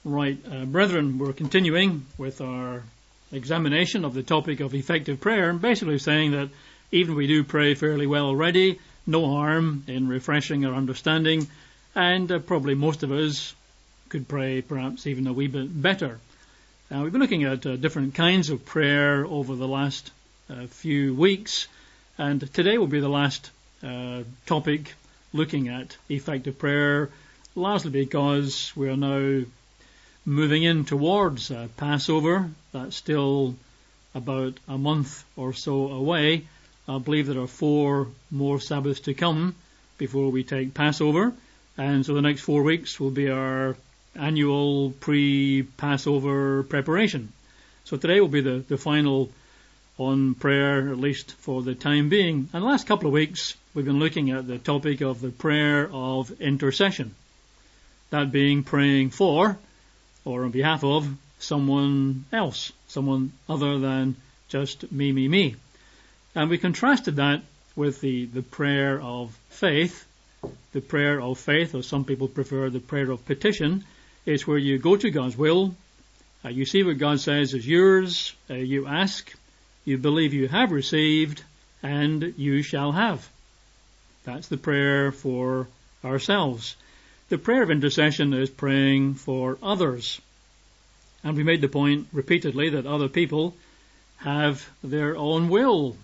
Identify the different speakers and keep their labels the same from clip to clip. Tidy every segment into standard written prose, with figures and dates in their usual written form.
Speaker 1: Right, brethren, we're continuing with our examination of the topic of effective prayer, and basically saying that even if we do pray fairly well already, no harm in refreshing our understanding, and probably most of us could pray perhaps even a wee bit better. We've been looking at different kinds of prayer over the last few weeks, and today will be the last topic looking at effective prayer, largely because we are now moving in towards Passover. That's still about a month or so away. I believe there are 4 more Sabbaths to come before we take Passover, and so the next 4 weeks will be our annual pre-Passover preparation. So today will be the final on prayer, at least for the time being. And the last couple of weeks we've been looking at the topic of the prayer of intercession, that being praying for or on behalf of someone else, someone other than just me. And we contrasted that with the prayer of faith. The prayer of faith, or some people prefer the prayer of petition, is where you go to God's will, you see what God says is yours, you ask, you believe you have received, and you shall have. That's the prayer for ourselves. The prayer of intercession is praying for others. And we made the point repeatedly that other people have their own will.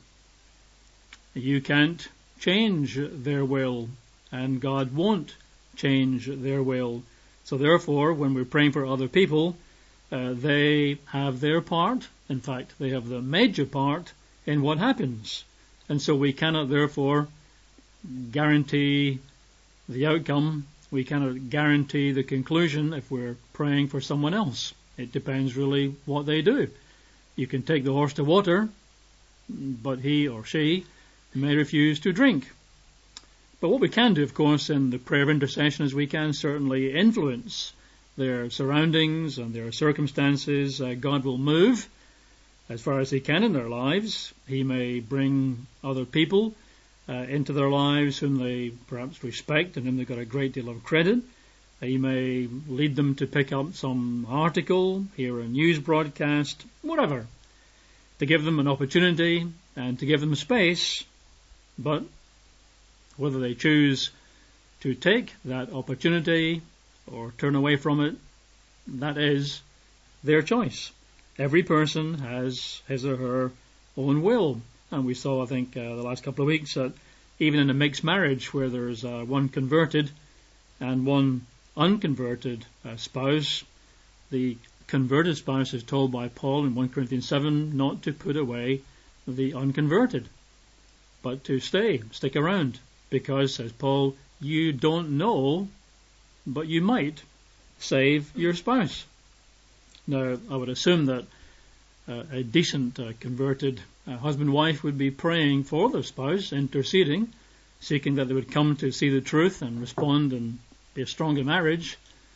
Speaker 1: You can't change their will, and God won't change their will. So therefore, when we're praying for other people, they have their part. In fact, they have the major part in what happens. And so we cannot therefore guarantee the outcome. We cannot guarantee the conclusion if we're praying for someone else. It depends really what they do. You can take the horse to water, but he or she may refuse to drink. But what we can do, of course, in the prayer of intercession is we can certainly influence their surroundings and their circumstances. God will move as far as he can in their lives. He may bring other people into their lives whom they perhaps respect and whom they've got a great deal of credit. He may lead them to pick up some article, hear a news broadcast, whatever, to give them an opportunity and to give them space. But whether they choose to take that opportunity or turn away from it, that is their choice. Every person has his or her own will. And we saw, I think, the last couple of weeks that even in a mixed marriage where there's one converted and one unconverted spouse, the converted spouse is told by Paul in 1 Corinthians 7 not to put away the unconverted, but to stick around, because, says Paul, you don't know, but you might save your spouse. Now, I would assume that a decent converted husband-wife would be praying for their spouse, interceding, seeking that they would come to see the truth and respond and be a stronger marriage,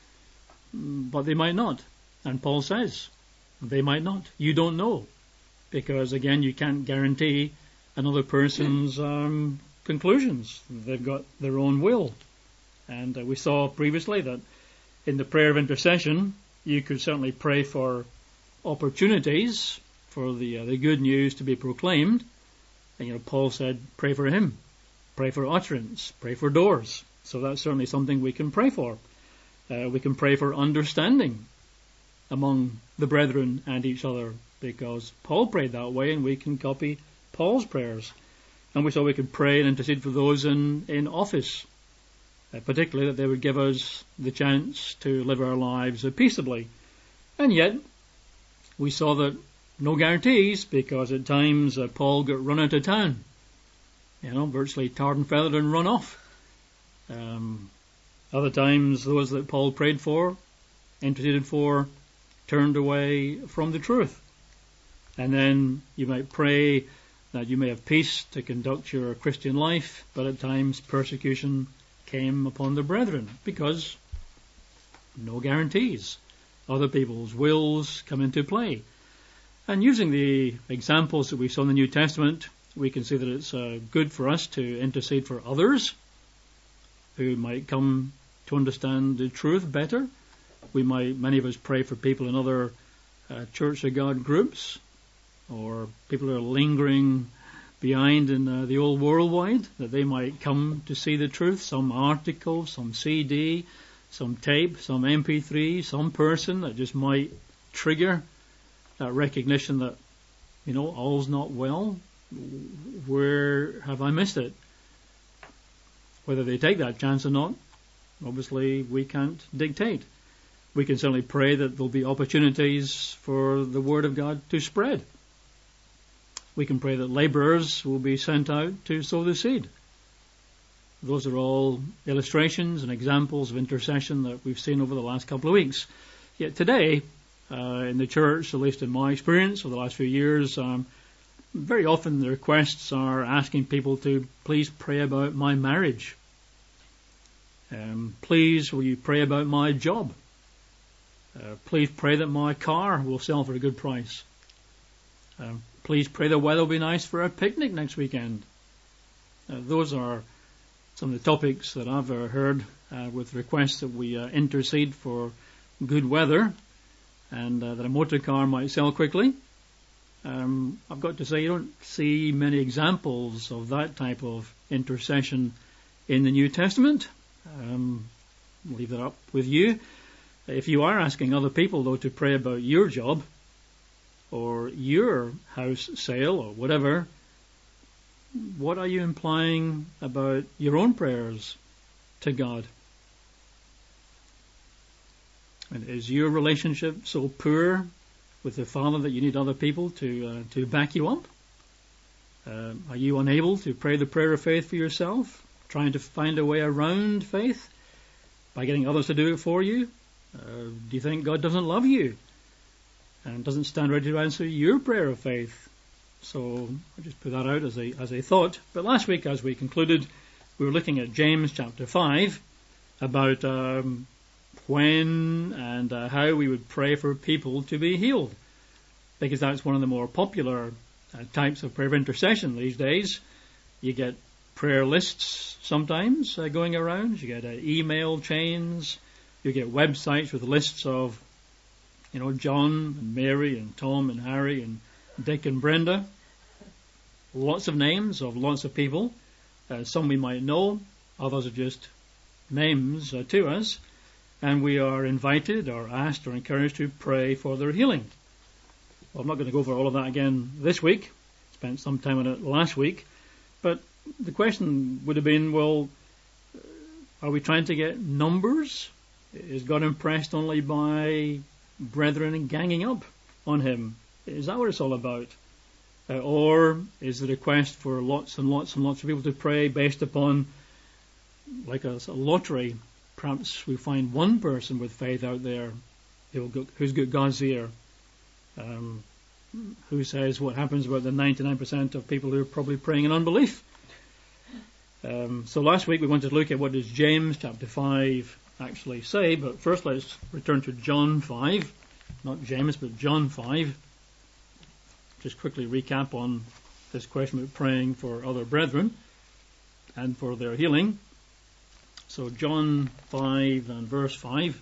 Speaker 1: but they might not. And Paul says, they might not. You don't know, because again, you can't guarantee another person's conclusions. They've got their own will. And we saw previously that in the prayer of intercession, you could certainly pray for opportunities for the good news to be proclaimed. And Paul said, pray for him, pray for utterance, pray for doors. So that's certainly something we can pray for. We can pray for understanding among the brethren and each other, because Paul prayed that way, and we can copy Paul's prayers. And we saw we could pray and intercede for those in office, particularly that they would give us the chance to live our lives peaceably. And yet, we saw that no guarantees, because at times Paul got run out of town, virtually tarred and feathered and run off. Other times, those that Paul prayed for, interceded for, turned away from the truth. And then you might pray that you may have peace to conduct your Christian life, but at times persecution came upon the brethren, because no guarantees. Other people's wills come into play. And using the examples that we saw in the New Testament, we can see that it's good for us to intercede for others who might come to understand the truth better. Many of us pray for people in other Church of God groups, or people who are lingering behind in the old worldwide, that they might come to see the truth. Some article, some CD, some tape, some MP3, some person that just might trigger that recognition that, all's not well. Where have I missed it? Whether they take that chance or not, obviously we can't dictate. We can certainly pray that there'll be opportunities for the Word of God to spread. We can pray that labourers will be sent out to sow the seed. Those are all illustrations and examples of intercession that we've seen over the last couple of weeks. Yet today, in the church, at least in my experience over the last few years, very often the requests are asking people to please pray about my marriage. Please, will you pray about my job? Please pray that my car will sell for a good price. Please pray the weather will be nice for a picnic next weekend. Those are some of the topics that I've heard with requests that we intercede for good weather and that a motor car might sell quickly. I've got to say, you don't see many examples of that type of intercession in the New Testament. I'll leave that up with you. If you are asking other people, though, to pray about your job or your house sale or whatever, what are you implying about your own prayers to God? And is your relationship so poor with the Father that you need other people to back you up? Are you unable to pray the prayer of faith for yourself, trying to find a way around faith by getting others to do it for you? Do you think God doesn't love you and doesn't stand ready to answer your prayer of faith? So I just put that out as a thought. But last week, as we concluded, we were looking at James chapter 5 about when and how we would pray for people to be healed, because that's one of the more popular types of prayer of intercession these days. You get prayer lists sometimes going around. You get email chains. You get websites with lists of, John and Mary and Tom and Harry and Dick and Brenda. Lots of names of lots of people. Some we might know. Others are just names to us. And we are invited or asked or encouraged to pray for their healing. Well, I'm not going to go over all of that again this week. Spent some time on it last week. But the question would have been, well, are we trying to get numbers? Is God impressed only by brethren and ganging up on him? Is that what it's all about? Or is the request for lots and lots and lots of people to pray based upon, like a lottery? Perhaps we find one person with faith out there who's got God's ear. Who says what happens about the 99% of people who are probably praying in unbelief? So last week we wanted to look at what does James chapter 5 actually say, but first let's return to John 5, not James, but John 5. Just quickly recap on this question about praying for other brethren and for their healing. So John 5 and verse 5.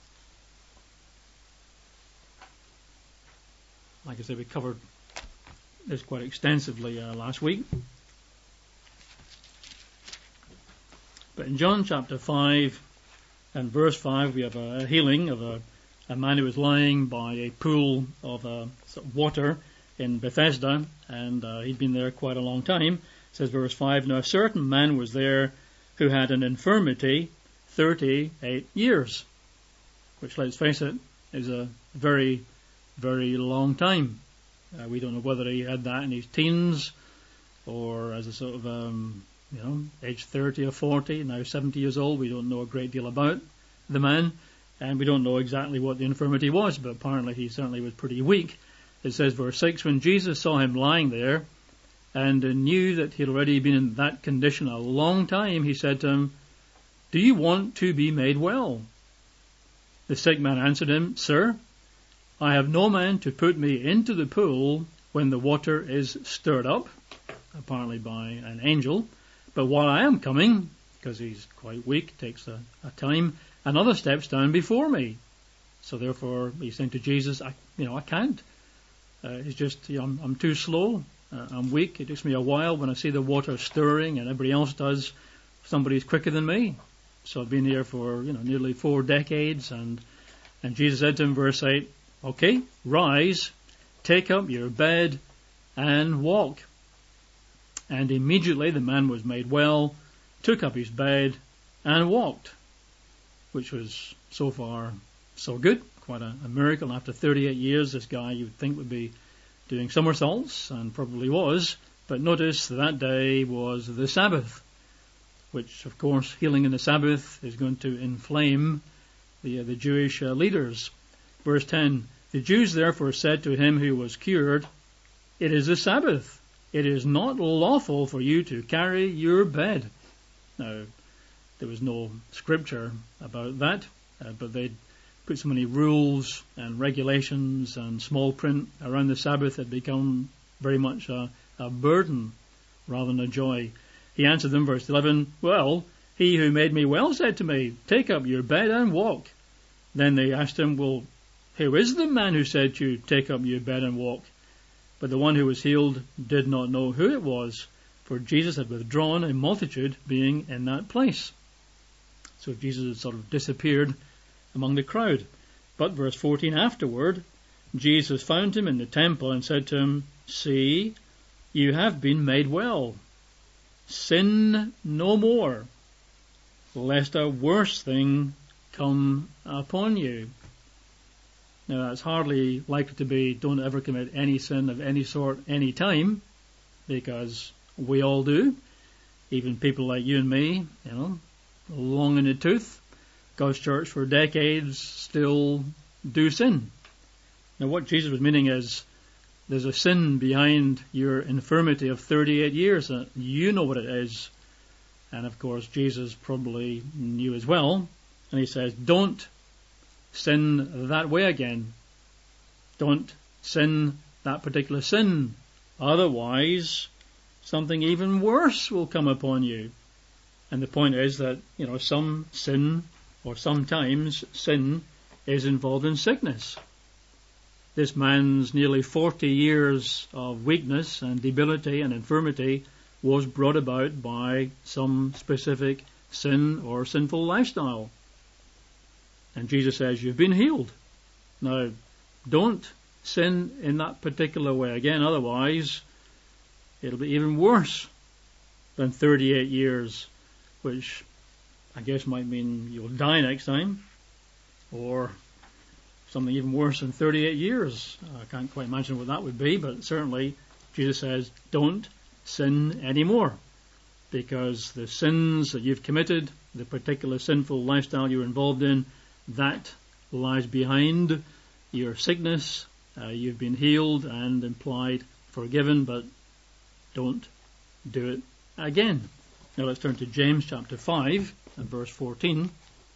Speaker 1: Like I said, we covered this quite extensively last week. But in John chapter 5 and verse 5, we have a healing of a man who was lying by a pool of water in Bethesda, and he'd been there quite a long time. It says verse 5, now a certain man was there who had an infirmity 38 years, which, let's face it, is a very, very long time. We don't know whether he had that in his teens or as a sort of, age 30 or 40, now 70 years old. We don't know a great deal about the man, and we don't know exactly what the infirmity was, but apparently he certainly was pretty weak. It says, verse 6, when Jesus saw him lying there and knew that he'd already been in that condition a long time, he said to him, do you want to be made well? The sick man answered him, Sir, I have no man to put me into the pool when the water is stirred up, apparently by an angel. But while I am coming, because he's quite weak, takes a time, another steps down before me. So therefore, he's saying to Jesus, I can't. It's just, I'm too slow. I'm weak. It takes me a while when I see the water stirring and everybody else does. Somebody's quicker than me. So I've been here for, nearly 4 decades. And Jesus said to him, verse 8, okay, rise, take up your bed and walk. And immediately the man was made well, took up his bed and walked, which was so far so good. Quite a miracle. After 38 years, this guy you would think would be doing somersaults, and probably was. But notice that day was the Sabbath, which, of course, healing in the Sabbath is going to inflame the Jewish leaders. Verse 10, the Jews therefore said to him who was cured, it is the Sabbath. It is not lawful for you to carry your bed. Now, there was no scripture about that, but they'd put so many rules and regulations and small print around the Sabbath had become very much a burden rather than a joy. He answered them, verse 11, well, he who made me well said to me, take up your bed and walk. Then they asked him, well, who is the man who said to you, take up your bed and walk? But the one who was healed did not know who it was, for Jesus had withdrawn, a multitude being in that place. So Jesus had sort of disappeared among the crowd. But verse 14, afterward, Jesus found him in the temple and said to him, see, you have been made well. Sin no more, lest a worse thing come upon you. Now that's hardly likely to be, don't ever commit any sin of any sort any time, because we all do. Even people like you and me, long in the tooth, God's church for decades still do sin. Now what Jesus was meaning is there's a sin behind your infirmity of 38 years. You know what it is. And of course Jesus probably knew as well. And he says, don't sin that way again. Don't sin that particular sin. Otherwise, something even worse will come upon you. And the point is that, some sin, or sometimes sin, is involved in sickness. This man's nearly 40 years of weakness and debility and infirmity was brought about by some specific sin or sinful lifestyle. And Jesus says, you've been healed. Now, don't sin in that particular way again, otherwise it'll be even worse than 38 years, which I guess might mean you'll die next time, or something even worse than 38 years. I can't quite imagine what that would be, but certainly Jesus says, don't sin anymore, because the sins that you've committed, the particular sinful lifestyle you're involved in, that lies behind your sickness. You've been healed and implied forgiven, but don't do it again. Now let's turn to James chapter 5 and verse 14.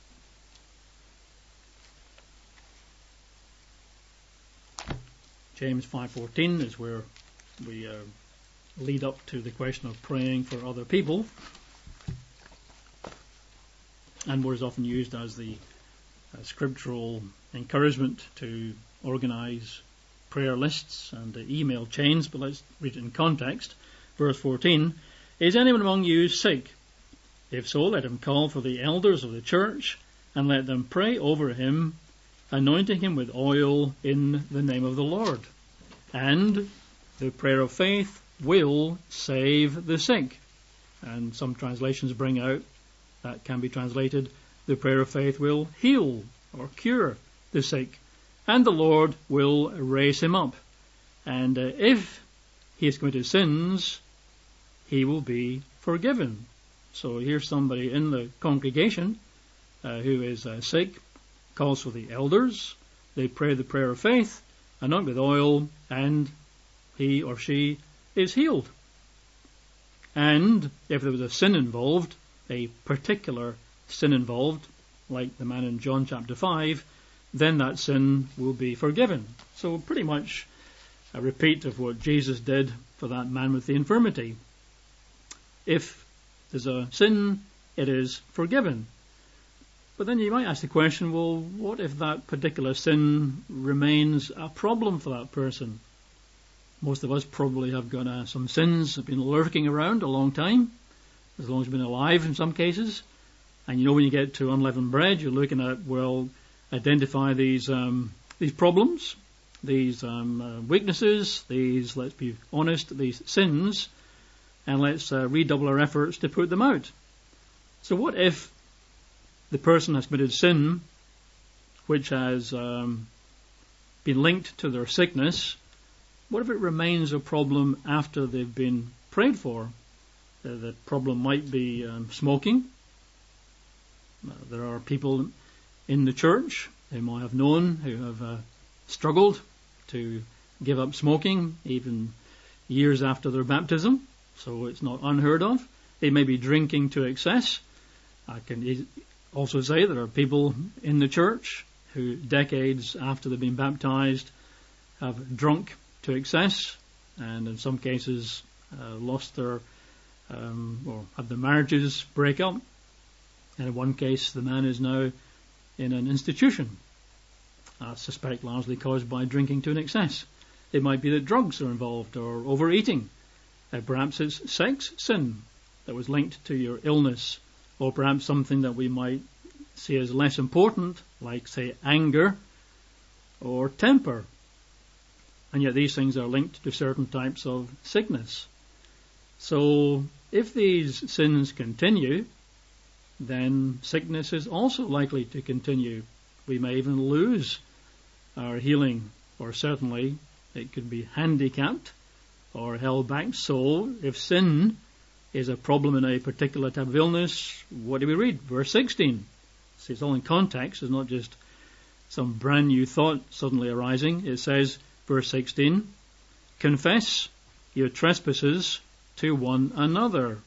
Speaker 1: James 5:14 is where we lead up to the question of praying for other people, and what is often used as the scriptural encouragement to organize prayer lists and email chains. But let's read it in context. Verse 14, is anyone among you sick? If so, let him call for the elders of the church and let them pray over him, anointing him with oil in the name of the Lord. And the prayer of faith will save the sick. And some translations bring out, that can be translated, the prayer of faith will heal or cure the sick, and the Lord will raise him up. And if he has committed sins, he will be forgiven. So here's somebody in the congregation who is sick, calls for the elders, they pray the prayer of faith, anoint with oil, and he or she is healed. And if there was a sin involved, a particular sin involved, like the man in John chapter 5, then that sin will be forgiven. So pretty much a repeat of what Jesus did for that man with the infirmity. If there's a sin, it is forgiven. But then you might ask the question, well, what if that particular sin remains a problem for that person? Most of us probably have got some sins that have been lurking around a long time, as long as we've been alive in some cases. And when you get to unleavened bread, you're looking at, well, identify these problems, these weaknesses, these, let's be honest, these sins, and let's redouble our efforts to put them out. So what if the person has committed sin which has been linked to their sickness? What if it remains a problem after they've been prayed for? The problem might be smoking. There are people in the church whom I have known who have struggled to give up smoking even years after their baptism, so it's not unheard of. They may be drinking to excess. I can also say there are people in the church who decades after they've been baptized have drunk to excess, and in some cases lost their or had their marriages break up. And in one case, the man is now in an institution, I suspect largely caused by drinking to an excess. It might be that drugs are involved or overeating. Perhaps it's sex sin that was linked to your illness, or perhaps something that we might see as less important, like, say, anger or temper. And yet these things are linked to certain types of sickness. So if these sins continue, then sickness is also likely to continue. We may even lose our healing, or certainly it could be handicapped or held back. So if sin is a problem in a particular type of illness, what do we read? Verse 16. See, it's all in context. It's not just some brand new thought suddenly arising. It says, verse 16, confess your trespasses to one another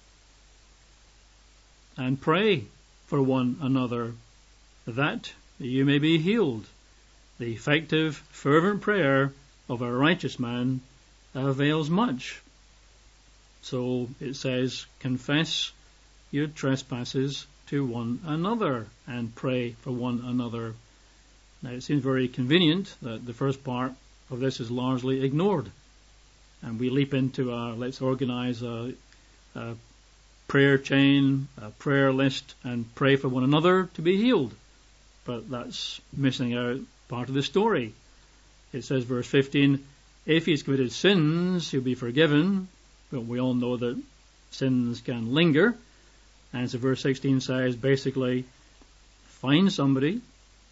Speaker 1: and pray for one another that you may be healed. The effective, fervent prayer of a righteous man avails much. So it says, confess your trespasses to one another and pray for one another. Now it seems very convenient that the first part of this is largely ignored, and we leap into let's organize a prayer chain, a prayer list, and pray for one another to be healed. But that's missing out part of the story. It says, verse 15, if he's committed sins, he'll be forgiven. But we all know that sins can linger. And so verse 16 says, basically, find somebody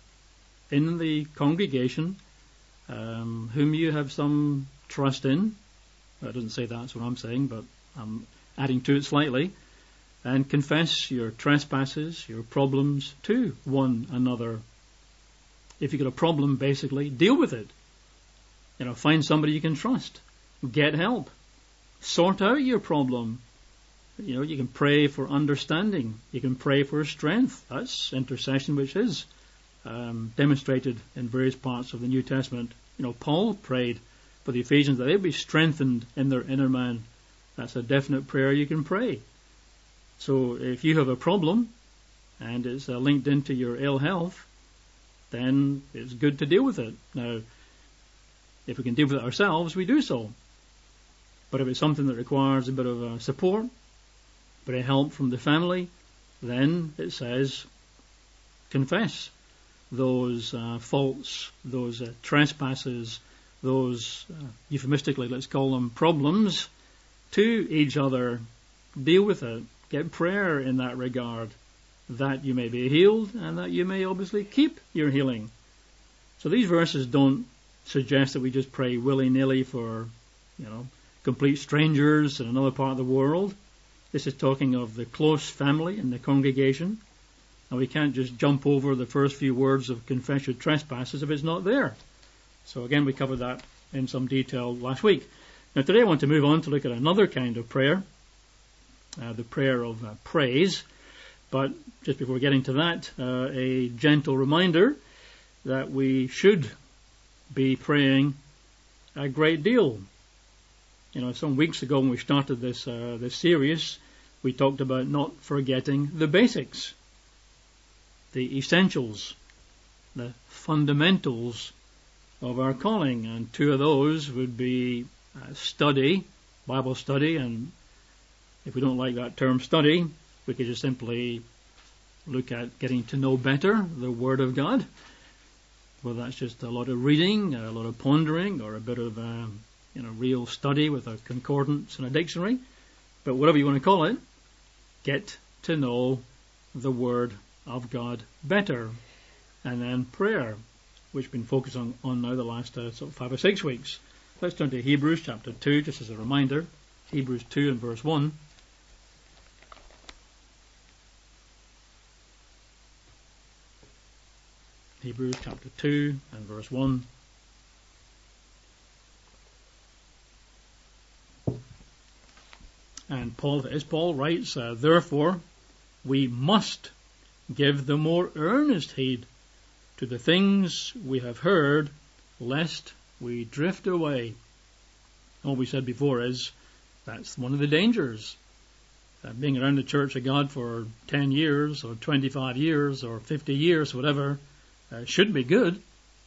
Speaker 1: in the congregation whom you have some trust in. Well, it doesn't say that's what I'm saying, but I'm adding to it slightly. And confess your trespasses, your problems to one another. If you've got a problem, basically, deal with it. Find somebody you can trust. Get help. Sort out your problem. You can pray for understanding. You can pray for strength. That's intercession, which is demonstrated in various parts of the New Testament. Paul prayed for the Ephesians that they would be strengthened in their inner man. That's a definite prayer you can pray. So if you have a problem and it's linked into your ill health, then it's good to deal with it. Now, if we can deal with it ourselves, we do so. But if it's something that requires a bit of support, a bit of help from the family, then it says, confess those faults, those trespasses, those, euphemistically, let's call them problems, to each other. Deal with it. Get prayer in that regard, that you may be healed and that you may obviously keep your healing. So these verses don't suggest that we just pray willy-nilly for, complete strangers in another part of the world. This is talking of the close family in the congregation. And we can't just jump over the first few words of confess your trespasses if it's not there. So again, we covered that in some detail last week. Now today I want to move on to look at another kind of prayer, the prayer of praise. But just before getting to that, a gentle reminder that we should be praying a great deal. Some weeks ago when we started this series, we talked about not forgetting the basics. the essentials, the fundamentals of our calling. And two of those would be study, Bible study, and if we don't like that term study, we could just simply look at getting to know better the Word of God. Whether that's just a lot of reading, a lot of pondering, or a bit of real study with a concordance and a dictionary. But whatever you want to call it, get to know the Word of God better. And then prayer, which we've been focusing on now the last sort of 5 or 6 weeks. Let's turn to Hebrews chapter 2, just as a reminder. Hebrews 2 and verse 1. Hebrews chapter 2 and verse 1. And Paul writes, therefore, we must give the more earnest heed to the things we have heard, lest we drift away. All we said before is that's one of the dangers. Being around the Church of God for 10 years or 25 years or 50 years, whatever, should be good.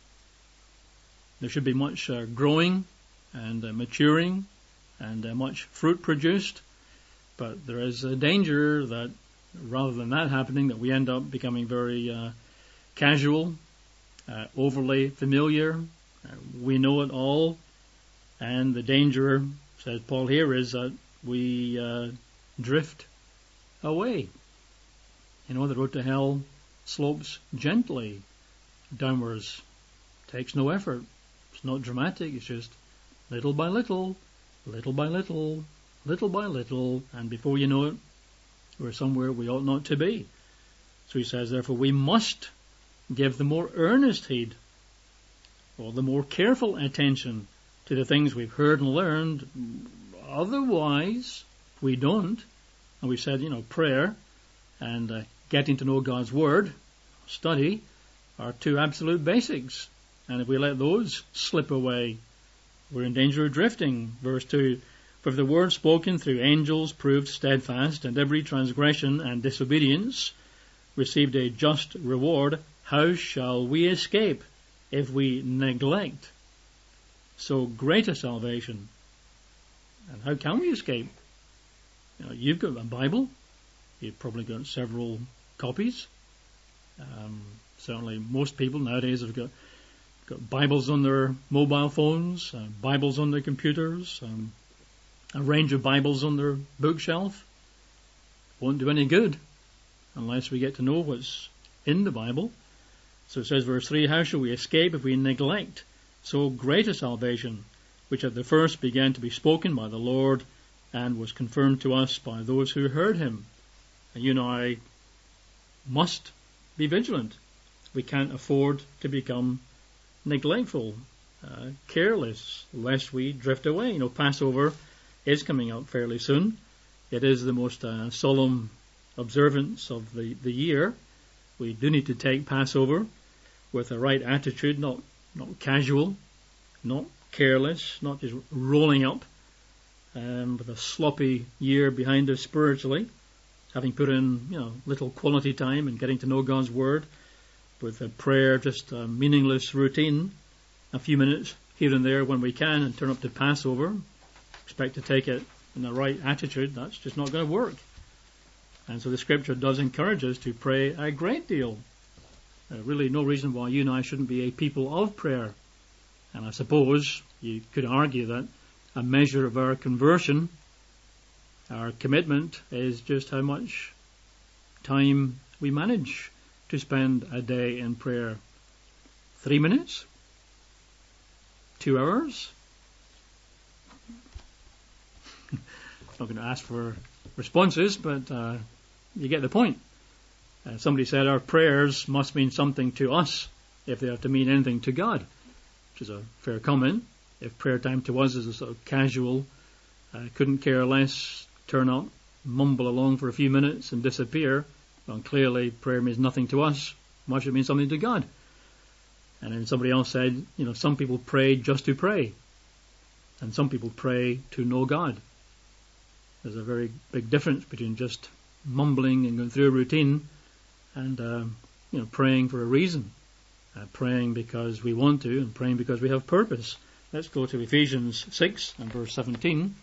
Speaker 1: There should be much growing and maturing and much fruit produced. But there is a danger that rather than that happening, that we end up becoming very casual, overly familiar. We know it all. And the danger, says Paul here, is that we drift away. The road to hell slopes gently downwards. Takes no effort. It's not dramatic. It's just little by little, little by little, little by little, and before you know it, we're somewhere we ought not to be. So he says, therefore, we must give the more earnest heed, or the more careful attention to the things we've heard and learned. Otherwise, if we don't, and we said, prayer and getting to know God's Word, study, are two absolute basics. And if we let those slip away, we're in danger of drifting. Verse 2, for if the word spoken through angels proved steadfast, and every transgression and disobedience received a just reward, how shall we escape if we neglect so great a salvation? And how can we escape? You've got a Bible. You've probably got several copies. Certainly most people nowadays have got Bibles on their mobile phones, Bibles on their computers, a range of Bibles on their bookshelf. Won't do any good unless we get to know what's in the Bible. So it says, verse 3, how shall we escape if we neglect so great a salvation, which at the first began to be spoken by the Lord and was confirmed to us by those who heard him? And you and I must be vigilant. We can't afford to become neglectful, careless, lest we drift away. Passover is coming up fairly soon. It is the most solemn observance of the year. We do need to take Passover with the right attitude, not casual, not careless, not just rolling up with a sloppy year behind us spiritually, having put in little quality time and getting to know God's Word, with a prayer just a meaningless routine, a few minutes here and there when we can, and turn up to Passover, expect to take it in the right attitude. That's just not going to work. And so the Scripture does encourage us to pray a great deal. Really no reason why you and I shouldn't be a people of prayer. And I suppose you could argue that a measure of our conversion, our commitment, is just how much time we manage to spend a day in prayer. 3 minutes? 2 hours? Not going to ask for responses, but you get the point. Somebody said our prayers must mean something to us if they have to mean anything to God, which is a fair comment. If prayer time to us is a sort of casual, couldn't care less, turn up, mumble along for a few minutes and disappear, well, clearly prayer means nothing to us. Why should it mean something to God? And then somebody else said, some people pray just to pray, and some people pray to know God. There's a very big difference between just mumbling and going through a routine and praying for a reason, praying because we want to, and praying because we have purpose. Let's go to Ephesians 6 and verse 17.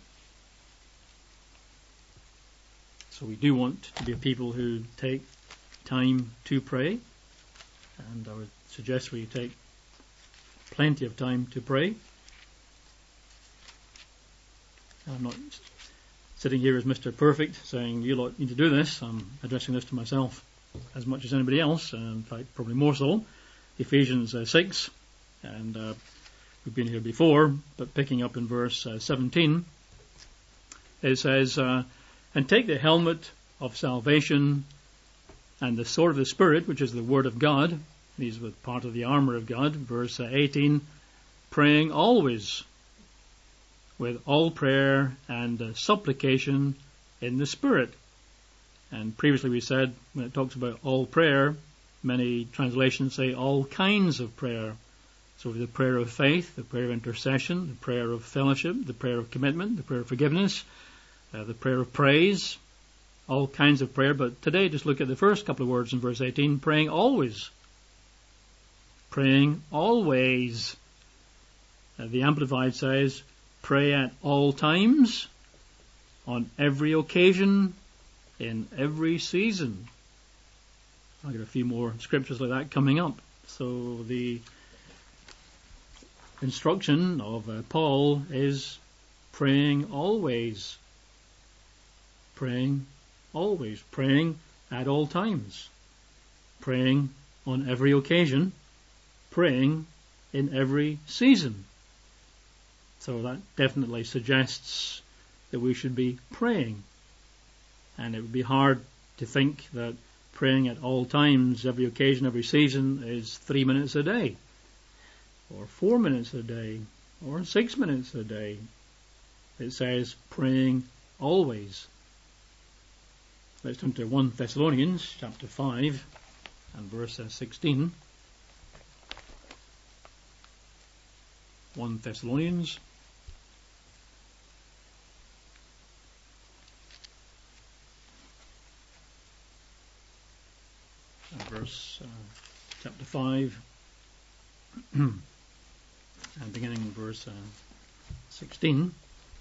Speaker 1: So we do want to be a people who take time to pray, and I would suggest we take plenty of time to pray. I'm not sitting here as Mr. Perfect saying you lot need to do this. I'm addressing this to myself as much as anybody else, and in fact probably more so. Ephesians 6, and we've been here before, but picking up in verse 17, it says, and take the helmet of salvation and the sword of the Spirit, which is the Word of God. These were part of the armour of God. Verse 18, praying always with all prayer and supplication in the Spirit. And previously we said, when it talks about all prayer, many translations say all kinds of prayer. So the prayer of faith, the prayer of intercession, the prayer of fellowship, the prayer of commitment, the prayer of forgiveness, the prayer of praise, all kinds of prayer. But today just look at the first couple of words in verse 18, praying always. Praying always. The Amplified says, pray at all times, on every occasion, in every season. I've got a few more scriptures like that coming up. So the instruction of Paul is praying always. Praying always. Praying at all times. Praying on every occasion. Praying in every season. So that definitely suggests that we should be praying. And it would be hard to think that praying at all times, every occasion, every season is 3 minutes a day, or 4 minutes a day, or 6 minutes a day. It says praying always. Let's turn to 1 Thessalonians chapter 5 and verse 16. 1 Thessalonians verse chapter 5 and beginning in verse 16.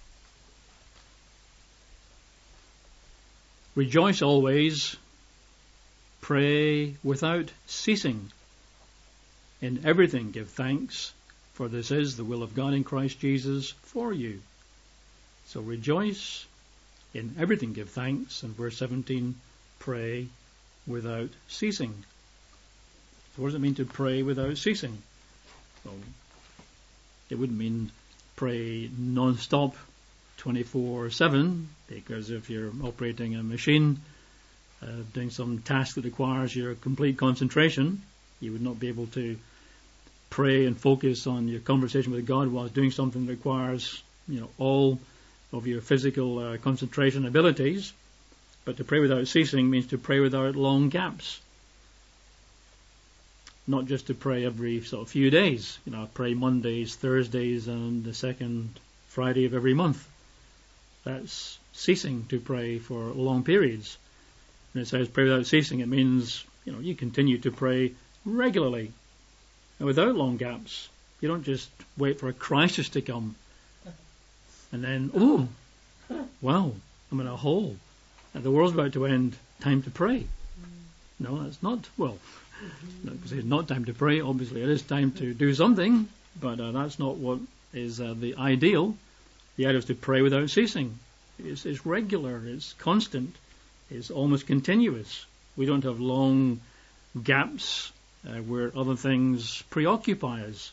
Speaker 1: Rejoice always, pray without ceasing. In everything give thanks, for this is the will of God in Christ Jesus for you. So rejoice, in everything give thanks, and verse 17, pray without ceasing. So what does it mean to pray without ceasing? Well, it wouldn't mean pray non-stop 24/7, because if you're operating a machine, doing some task that requires your complete concentration, you would not be able to pray and focus on your conversation with God while doing something that requires, all of your physical concentration abilities. But to pray without ceasing means to pray without long gaps. Not just to pray every sort of few days. Pray Mondays, Thursdays, and the second Friday of every month. That's ceasing to pray for long periods. And it says pray without ceasing. It means, you continue to pray regularly and without long gaps. You don't just wait for a crisis to come and then, wow, I'm in a hole. The world's about to end, time to pray. No, that's not, because it's not time to pray. Obviously it is time to do something, but that's not what is the ideal. The idea is to pray without ceasing. It's regular, it's constant, it's almost continuous. We don't have long gaps where other things preoccupy us.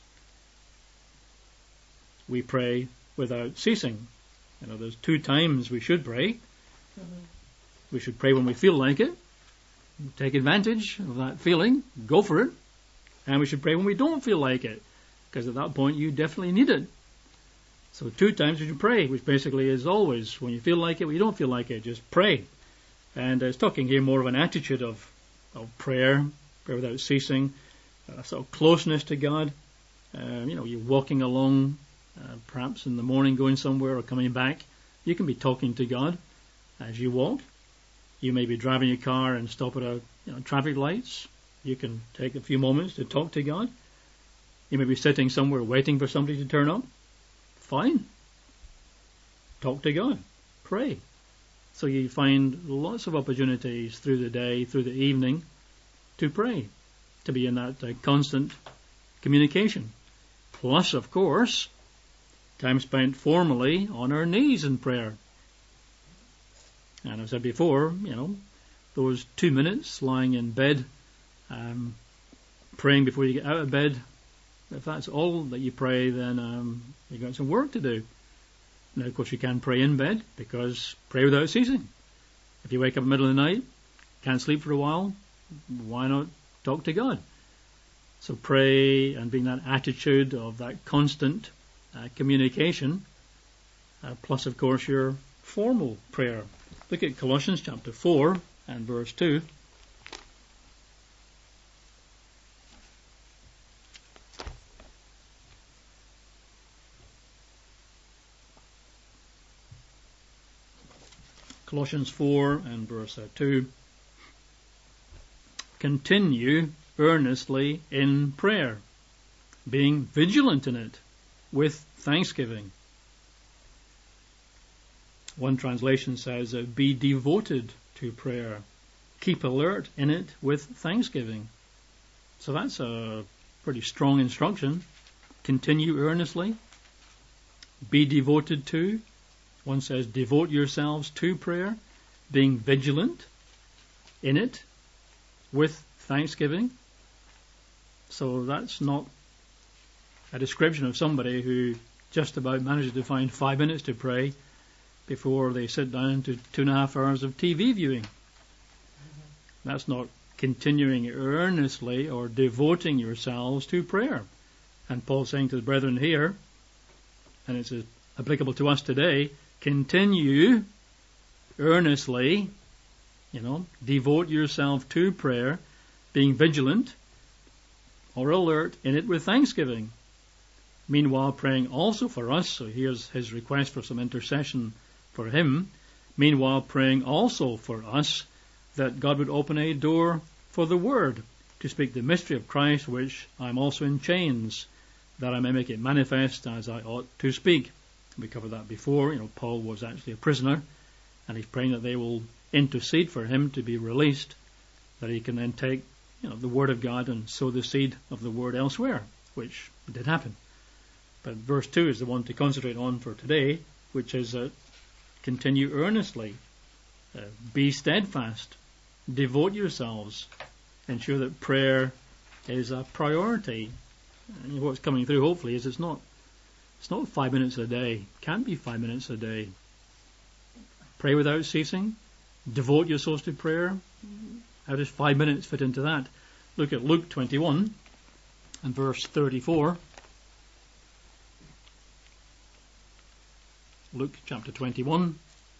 Speaker 1: We pray without ceasing. There's 2 times we should pray. Mm-hmm. We should pray when we feel like it. Take advantage of that feeling. Go for it. And we should pray when we don't feel like it, because at that point you definitely need it. So 2 times we should pray, which basically is always when you feel like it, when you don't feel like it, just pray. And it's talking here more of an attitude of prayer without ceasing, sort of closeness to God. You're walking along, perhaps in the morning going somewhere or coming back. You can be talking to God as you walk. You may be driving your car and stop at traffic lights. You can take a few moments to talk to God. You may be sitting somewhere waiting for somebody to turn up. Fine. Talk to God. Pray. So you find lots of opportunities through the day, through the evening, to pray, to be in that constant communication. Plus, of course, time spent formally on our knees in prayer. And as I said before, those 2 minutes lying in bed, praying before you get out of bed, if that's all that you pray, then you've got some work to do. Now, of course, you can pray in bed, because pray without ceasing. If you wake up in the middle of the night, can't sleep for a while, why not talk to God? So pray and being that attitude of that constant communication, plus, of course, your formal prayer. Look at Colossians chapter 4 and verse 2. Colossians 4 and verse 2. Continue earnestly in prayer, being vigilant in it with thanksgiving. One translation says, be devoted to prayer. Keep alert in it with thanksgiving. So that's a pretty strong instruction. Continue earnestly. Be devoted to. One says, devote yourselves to prayer, being vigilant in it with thanksgiving. So that's not a description of somebody who just about manages to find 5 minutes to pray before they sit down to 2.5 hours of TV viewing. That's not continuing earnestly or devoting yourselves to prayer. And Paul's saying to the brethren here, and it's applicable to us today, continue earnestly, devote yourself to prayer, being vigilant or alert in it with thanksgiving. Meanwhile, praying also for us. So here's his request for some intercession for him. Meanwhile, praying also for us that God would open a door for the word to speak the mystery of Christ, which I'm also in chains, that I may make it manifest as I ought to speak. We covered that before. Paul was actually a prisoner, and he's praying that they will intercede for him to be released, that he can then take the word of God and sow the seed of the word elsewhere, which did happen. But verse 2 is the one to concentrate on for today, which is continue earnestly, be steadfast, devote yourselves, ensure that prayer is a priority. And what's coming through, hopefully, is it's not 5 minutes a day. It can't be 5 minutes a day. Pray without ceasing. Devote yourselves to prayer. How does 5 minutes fit into that? Look at Luke 21 and verse 34. Luke chapter 21.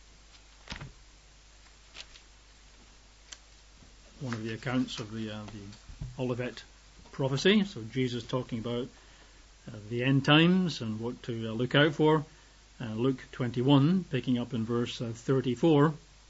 Speaker 1: One of the accounts of the Olivet prophecy. So Jesus talking about the end times and what to look out for. Luke 21, picking up in verse 34.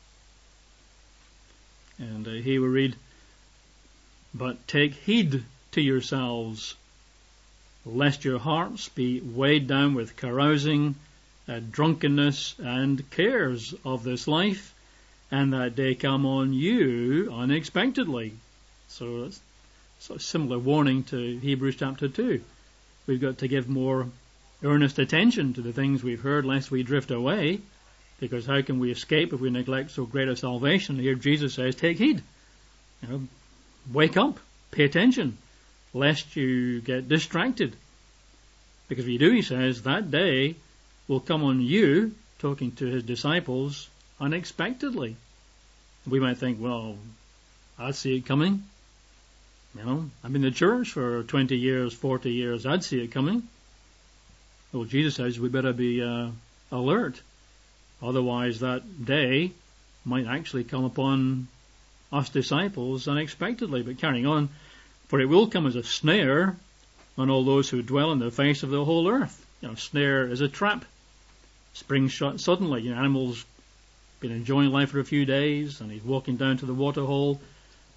Speaker 1: And here we read, "But take heed to yourselves, lest your hearts be weighed down with carousing, drunkenness, and cares of this life, and that day come on you unexpectedly." So it's a similar warning to Hebrews chapter 2. We've got to give more earnest attention to the things we've heard, lest we drift away, because how can we escape if we neglect so great a salvation? Here Jesus says, take heed. Wake up, pay attention, lest you get distracted. Because if you do, he says, that day will come on you, talking to his disciples, unexpectedly. We might think, well, I'd see it coming. I've been in the church for 20 years, 40 years, I'd see it coming. Well, Jesus says we better be alert. Otherwise that day might actually come upon us disciples unexpectedly. But carrying on, for it will come as a snare on all those who dwell on the face of the whole earth. Snare is a trap. Springs shut suddenly. Animals been enjoying life for a few days, and he's walking down to the water hole,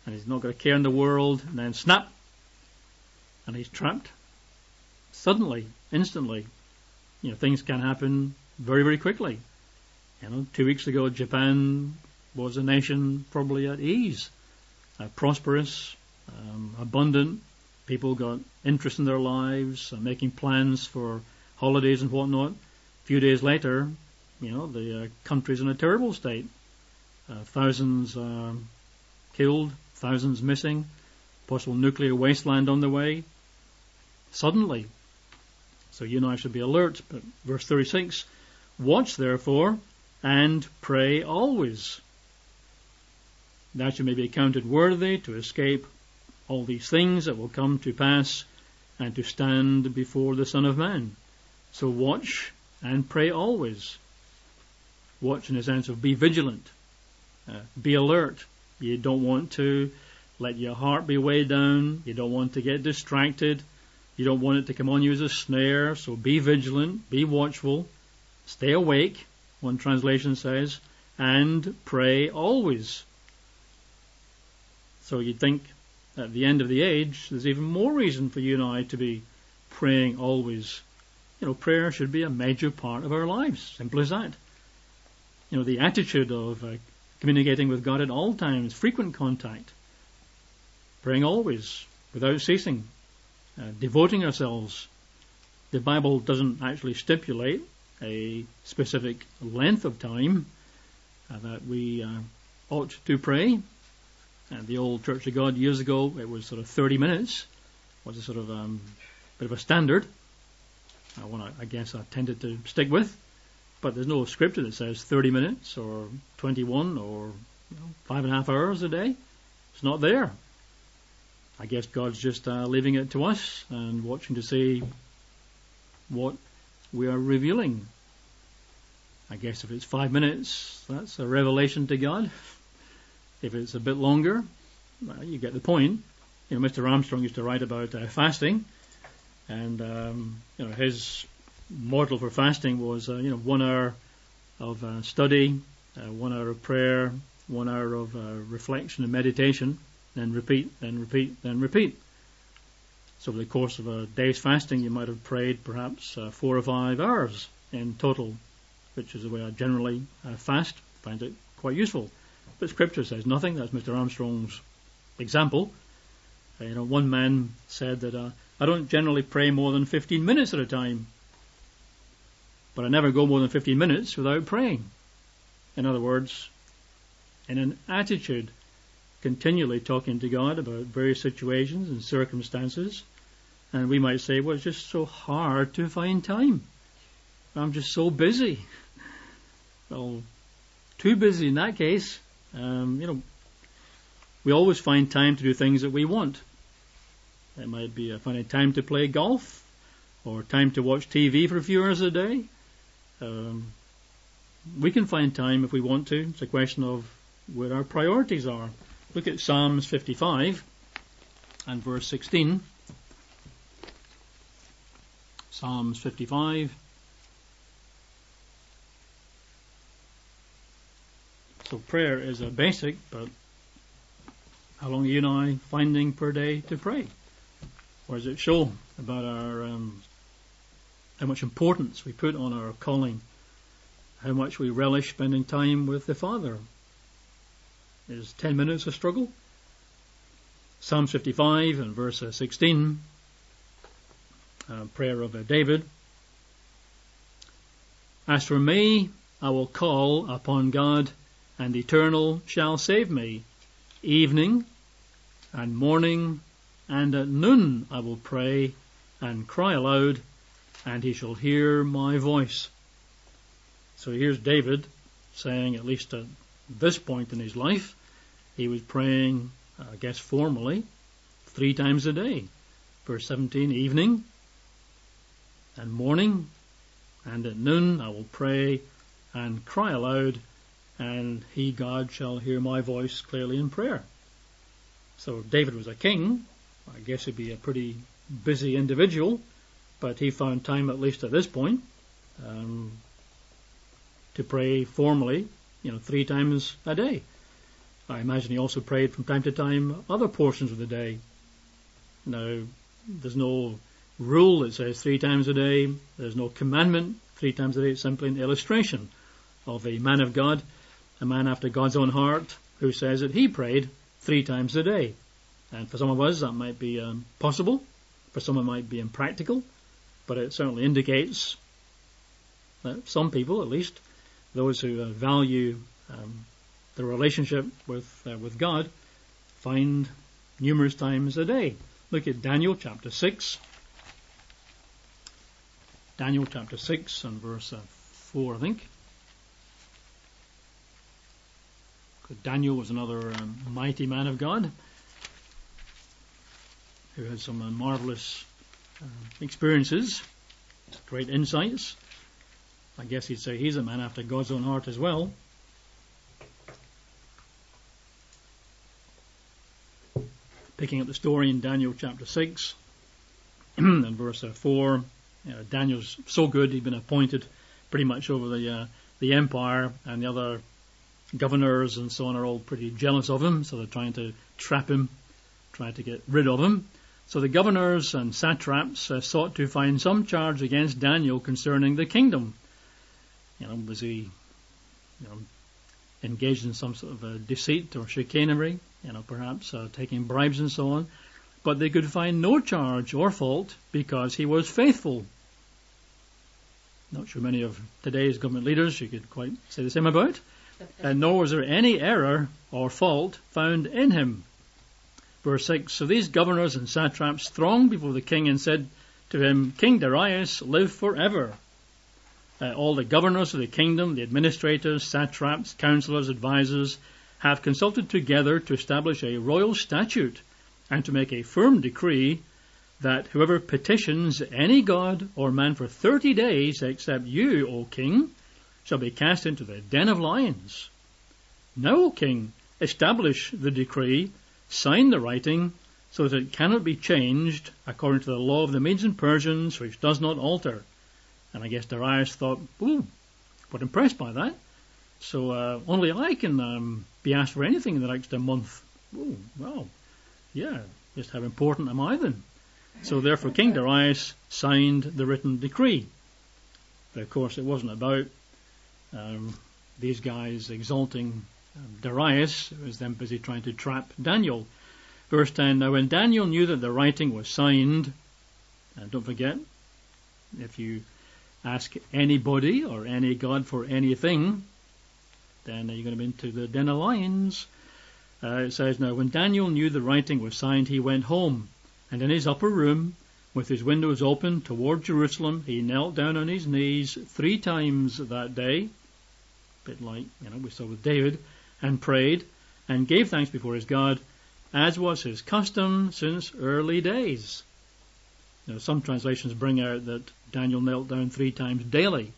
Speaker 1: and he's not got a care in the world, and then snap, and he's trapped. Suddenly, instantly, things can happen very, very quickly. 2 weeks ago, Japan was a nation probably at ease, prosperous, abundant. People got interest in their lives, making plans for holidays and whatnot. A few days later, the country's in a terrible state. Thousands killed, thousands missing, possible nuclear wasteland on the way. Suddenly. So you and I should be alert. But verse 36, watch therefore and pray always, that you may be accounted worthy to escape all these things that will come to pass and to stand before the Son of Man. So watch and pray always. Watch in the sense of be vigilant, be alert. You don't want to let your heart be weighed down. You don't want to get distracted. You don't want it to come on you as a snare. So be vigilant, be watchful, stay awake, one translation says, and pray always. So you'd think at the end of the age, there's even more reason for you and I to be praying always. Prayer should be a major part of our lives. Simple as that. The attitude of communicating with God at all times, frequent contact, praying always, without ceasing, devoting ourselves. The Bible doesn't actually stipulate a specific length of time that we ought to pray. The old Church of God years ago, it was sort of 30 minutes, was a sort of bit of a standard. One I guess I tended to stick with, but there's no scripture that says 30 minutes or 21 or 5.5 hours a day. It's not there. I guess God's just leaving it to us and watching to see what we are revealing. I guess if it's 5 minutes, that's a revelation to God. If it's a bit longer, well, you get the point. Mr. Armstrong used to write about fasting, and his model for fasting was 1 hour of study, 1 hour of prayer, 1 hour of reflection and meditation, then repeat, then repeat, then repeat. So over the course of a day's fasting, you might have prayed perhaps 4 or 5 hours in total, which is the way I generally fast. Find it quite useful. But Scripture says nothing. That's Mr. Armstrong's example. One man said that I don't generally pray more than 15 minutes at a time, but I never go more than 15 minutes without praying. In other words, in an attitude, continually talking to God about various situations and circumstances. And we might say, well, it's just so hard to find time. I'm just so busy. Well, too busy in that case. We always find time to do things that we want. It might be finding time to play golf or time to watch TV for a few hours a day. We can find time if we want to. It's a question of where our priorities are. Look at Psalms 55 and verse 16. Psalms 55. So prayer is a basic, but how long are you and I finding per day to pray? Or does it show about our how much importance we put on our calling, how much we relish spending time with the Father? Is 10 minutes a struggle? Psalm 55 and verse 16, prayer of David. As for me, I will call upon God, and the Eternal shall save me. Evening and morning and at noon I will pray and cry aloud, and he shall hear my voice. So here's David saying, at least at this point in his life, he was praying, I guess formally, 3 times a day. Verse 17, evening and morning and at noon I will pray and cry aloud, and he, God, shall hear my voice clearly in prayer. So if David was a king, I guess he'd be a pretty busy individual, but he found time, at least at this point, to pray formally, 3 times a day. I imagine he also prayed from time to time other portions of the day. Now, there's no rule that says 3 times a day. There's no commandment 3 times a day. It's simply an illustration of a man of God, a man after God's own heart, who says that he prayed 3 times a day. And for some of us that might be possible. For some it might be impractical. But it certainly indicates that some people, at least those who value the relationship with God, find numerous times a day. Look at Daniel chapter 6. Daniel chapter 6 and verse 4, I think. Daniel was another mighty man of God who had some marvelous experiences, great insights. I guess you'd say he's a man after God's own heart as well. Picking up the story in Daniel chapter 6 and verse 4, Daniel's so good he'd been appointed pretty much over the empire, and the other governors and so on are all pretty jealous of him, so they're trying to trap him, trying to get rid of him. So the governors and satraps sought to find some charge against Daniel concerning the kingdom. Was he engaged in some sort of deceit or chicanery, perhaps taking bribes and so on. But they could find no charge or fault because he was faithful. Not sure many of today's government leaders you could quite say the same about. And nor was there any error or fault found in him. Verse 6, so these governors and satraps thronged before the king and said to him, King Darius, live forever. All the governors of the kingdom, the administrators, satraps, counselors, advisors, have consulted together to establish a royal statute and to make a firm decree that whoever petitions any god or man for 30 days except you, O king, shall be cast into the den of lions. Now, O king, establish the decree, sign the writing, so that it cannot be changed according to the law of the Medes and Persians, which does not alter. And I guess Darius thought, ooh, quite impressed by that. So only I can be asked for anything in the next month. Oh, wow. Yeah, just how important am I then? So therefore King Darius signed the written decree. But of course it wasn't about these guys exalting Darius. It was them busy trying to trap Daniel. Verse 10, now when Daniel knew that the writing was signed, and don't forget, if you ask anybody or any god for anything, then you're going to be into the den of lions. It says, now when Daniel knew the writing was signed, he went home, and in his upper room, with his windows open toward Jerusalem, he knelt down on his knees 3 times that day, a bit like we saw with David, and prayed, and gave thanks before his God, as was his custom since early days. Now, some translations bring out that Daniel knelt down 3 times daily,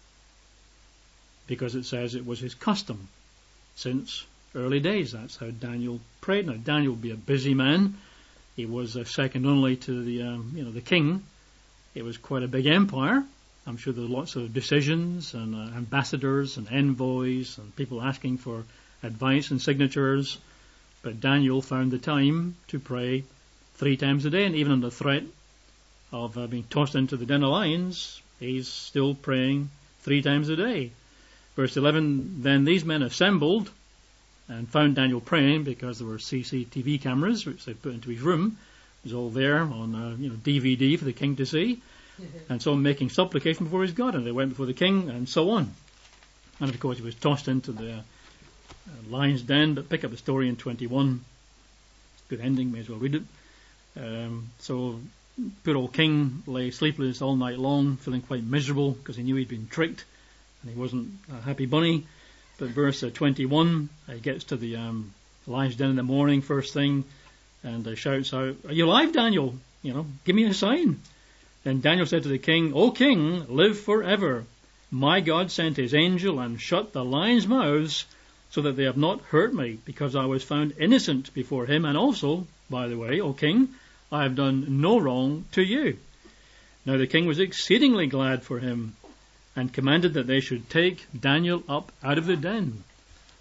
Speaker 1: because it says it was his custom since early days. That's how Daniel prayed. Now, Daniel would be a busy man. He was second only to the king. It was quite a big empire. I'm sure there were lots of decisions and ambassadors and envoys and people asking for advice and signatures. But Daniel found the time to pray 3 times a day, and even under threat of being tossed into the den of lions, he's still praying 3 times a day. Verse 11, then these men assembled and found Daniel praying, because there were CCTV cameras which they put into his room. It was all there on DVD for the king to see. And so making supplication before his God, and they went before the king and so on. And of course he was tossed into the lion's den. But pick up the story in 21. Good ending, may as well read it. So poor old king lay sleepless all night long, feeling quite miserable because he knew he'd been tricked and he wasn't a happy bunny. But verse 21, he gets to the lion's den in the morning first thing, and shouts out, are you alive, Daniel? Give me a sign. Then Daniel said to the king, O king, live forever. My God sent his angel and shut the lions' mouths, so that they have not hurt me, because I was found innocent before him. And also, by the way, O king, I have done no wrong to you. Now the king was exceedingly glad for him, and commanded that they should take Daniel up out of the den.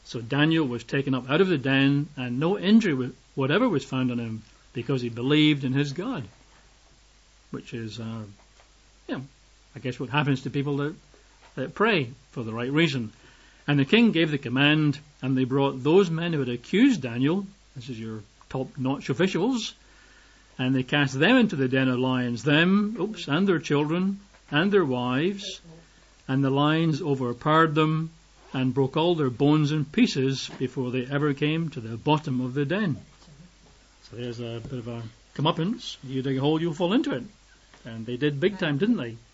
Speaker 1: So Daniel was taken up out of the den, and no injury whatever was found on him, because he believed in his God. Which is, I guess what happens to people that pray for the right reason. And the king gave the command, and they brought those men who had accused Daniel, this is your top-notch officials, and they cast them into the den of lions, and their children, and their wives, and the lions overpowered them, and broke all their bones in pieces before they ever came to the bottom of the den. So there's a bit of a comeuppance. You dig a hole, you'll fall into it. And they did big time, didn't they?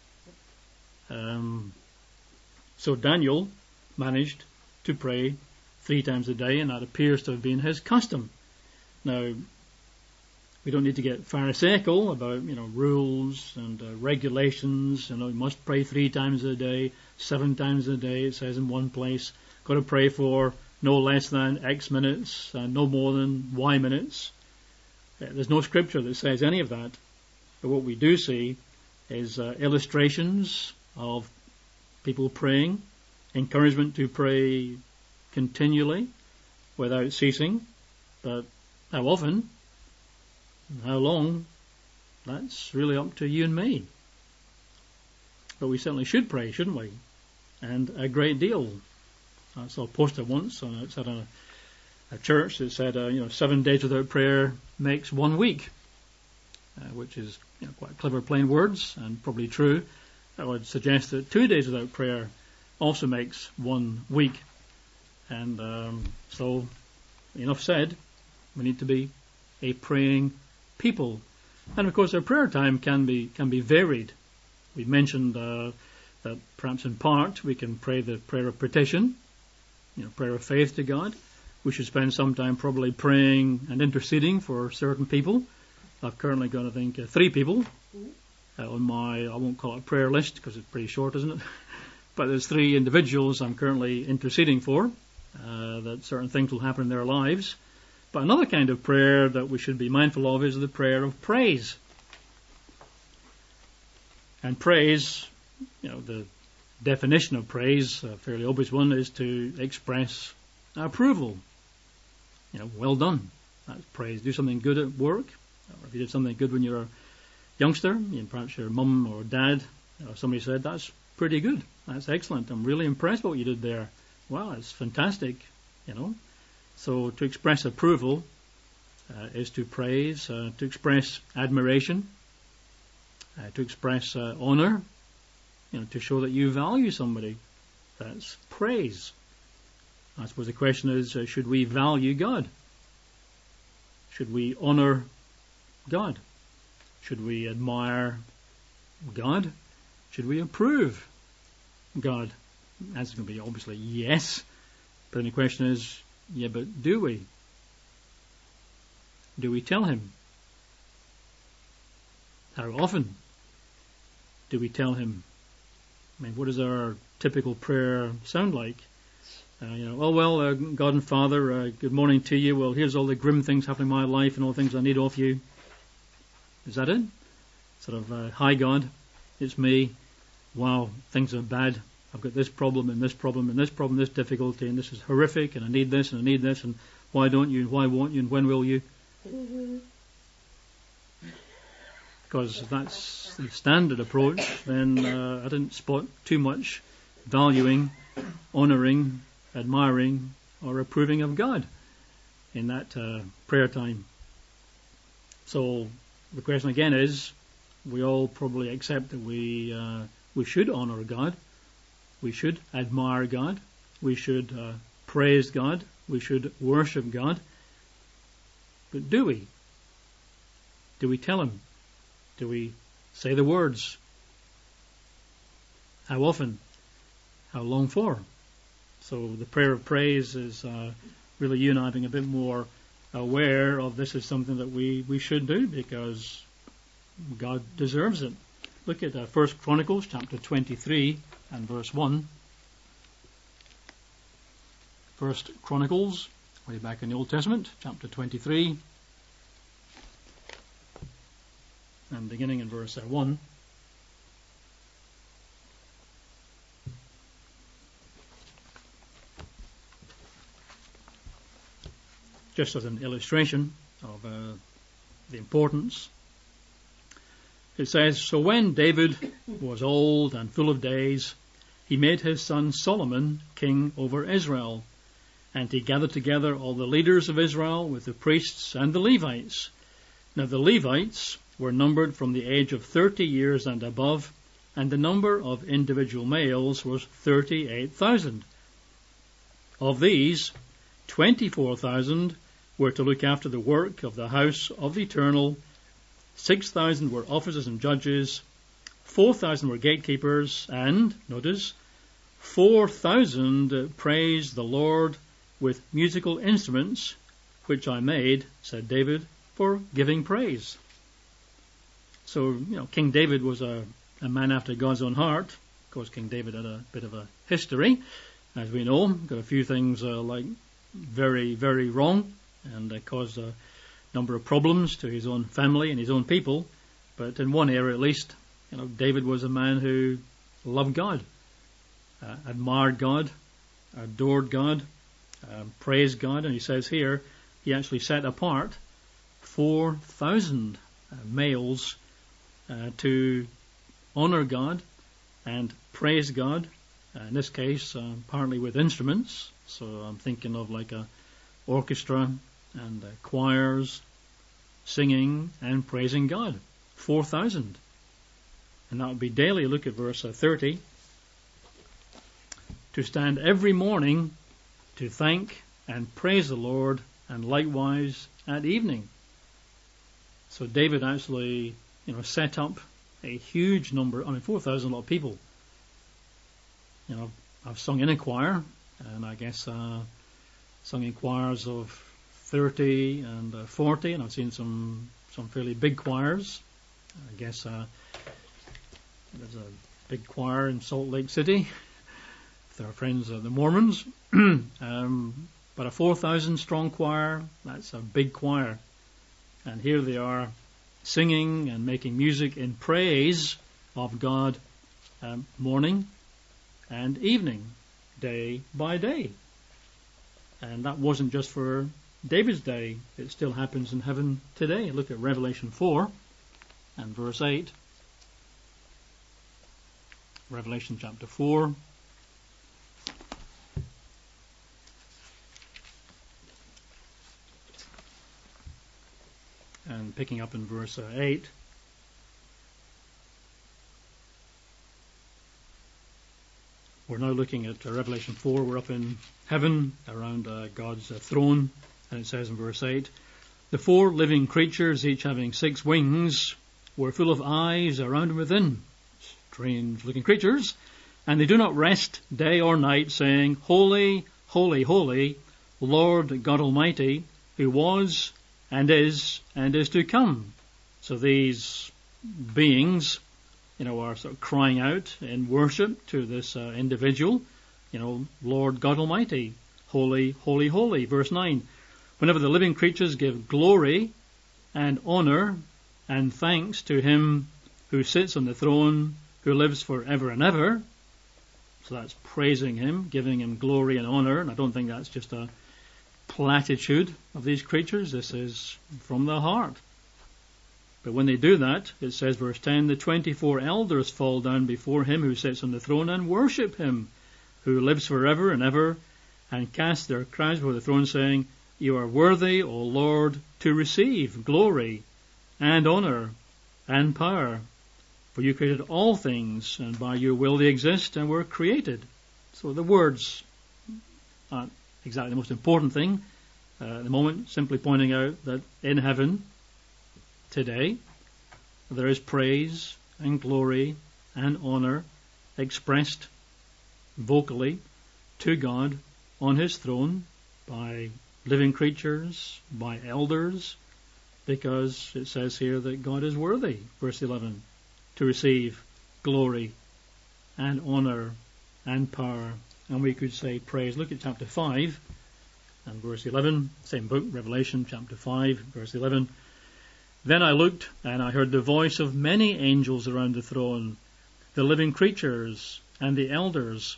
Speaker 1: So Daniel managed to pray 3 times a day, and that appears to have been his custom. Now, we don't need to get pharisaical about, rules and regulations. You must pray 3 times a day, 7 times a day, it says in one place. Got to pray for no less than X minutes, and no more than Y minutes. There's no scripture that says any of that. But what we do see is illustrations of people praying, encouragement to pray continually without ceasing. But how often, how long, that's really up to you and me. But we certainly should pray, shouldn't we? And a great deal. I saw a poster once outside a church that said, 7 days without prayer makes 1 week, which is quite clever plain words and probably true. I would suggest that 2 days without prayer also makes 1 week. And so, enough said, we need to be a praying people. And of course our prayer time can be varied. We mentioned that perhaps in part we can pray the prayer of petition, prayer of faith to God. We should spend some time probably praying and interceding for certain people. I've currently got, I think, 3 people on my, I won't call it prayer list because it's pretty short, isn't it? But there's 3 individuals I'm currently interceding for, that certain things will happen in their lives. But another kind of prayer that we should be mindful of is the prayer of praise. And praise, the definition of praise, a fairly obvious one, is to express approval. Well done. That's praise. Do something good at work. Or if you did something good when you were a youngster, perhaps your mum or dad, somebody said, that's pretty good. That's excellent. I'm really impressed by what you did there. Wow, it's fantastic. So to express approval is to praise, to express admiration, to express honor, to show that you value somebody. That's praise. I suppose the question is, should we value God? Should we honor God? Should we admire God? Should we approve God? The answer is going to be obviously yes. But then the question is, but do we? Do we tell Him? How often do we tell Him? What does our typical prayer sound like? God and Father, good morning to you. Well, here's all the grim things happening in my life and all the things I need off you. Is that it? Sort of, hi God, it's me. Wow, things are bad. I've got this problem and this problem and this problem, this difficulty, and this is horrific, and I need this and I need this, and why don't you, and why won't you, and when will you? Because if that's the standard approach, then I didn't spot too much valuing, honouring, admiring, or approving of God in that prayer time. So the question again is, we all probably accept that we should honour God, we should admire God, we should praise God, we should worship God. But do we? Do we tell Him? Do we say the words? How often? How long for? So the prayer of praise is really you and I being a bit more aware of this is something that we should do because God deserves it. Look at 1 Chronicles chapter 23 and verse 1. 1 Chronicles, way back in the Old Testament, chapter 23, and beginning in verse 1. just as an illustration of the importance. It says, "So when David was old and full of days, he made his son Solomon king over Israel. And he gathered together all the leaders of Israel with the priests and the Levites. Now the Levites were numbered from the age of 30 years and above, and the number of individual males was 38,000. Of these, 24,000 were to look after the work of the house of the Eternal, 6,000 were officers and judges, 4,000 were gatekeepers, and, notice, 4,000 praised the Lord with musical instruments, which I made," said David, "for giving praise." So, King David was a man after God's own heart. Of course, King David had a bit of a history, as we know. Got a few things very, very wrong, and caused a number of problems to his own family and his own people. But in one area, at least, David was a man who loved God, admired God, adored God, praised God. And he says here, he actually set apart 4,000 males to honor God and praise God. In this case, apparently with instruments. So I'm thinking of like a orchestra and choirs singing and praising God. 4,000. And that would be daily. Look at verse 30. "To stand every morning to thank and praise the Lord, and likewise at evening." So David actually, set up a huge number. 4,000 is a lot of people. I've sung in a choir, and I guess sung in choirs of 30 and 40, and I've seen some fairly big choirs. I guess there's a big choir in Salt Lake City. If our friends are the Mormons. But a 4,000 strong choir, that's a big choir. And here they are singing and making music in praise of God morning and evening, day by day. And that wasn't just for David's day. It still happens in heaven today. Look at Revelation 4 and verse 8. Revelation chapter 4. And picking up in verse 8. We're now looking at Revelation 4. We're up in heaven around God's throne. And it says in verse 8, "The 4 living creatures, each having 6 wings, were full of eyes around and within." Strange looking creatures. "And they do not rest day or night, saying, Holy, holy, holy, Lord God Almighty, who was and is to come." So these beings, are sort of crying out in worship to this individual, Lord God Almighty, holy, holy, holy. Verse 9, "Whenever the living creatures give glory and honor and thanks to him who sits on the throne, who lives forever and ever." So that's praising him, giving him glory and honor. And I don't think that's just a platitude of these creatures. This is from the heart. But when they do that, it says, verse 10, "The 24 elders fall down before him who sits on the throne and worship him, who lives forever and ever, and cast their crowns before the throne, saying, You are worthy, O Lord, to receive glory and honor and power. For you created all things, and by your will they exist and were created." So the words aren't exactly the most important thing at the moment, simply pointing out that in heaven today there is praise and glory and honor expressed vocally to God on his throne by living creatures, by elders, because it says here that God is worthy, verse 11, to receive glory and honor and power. And we could say praise. Look at chapter 5 and verse 11, same book, Revelation chapter 5, verse 11. "Then I looked, and I heard the voice of many angels around the throne, the living creatures and the elders,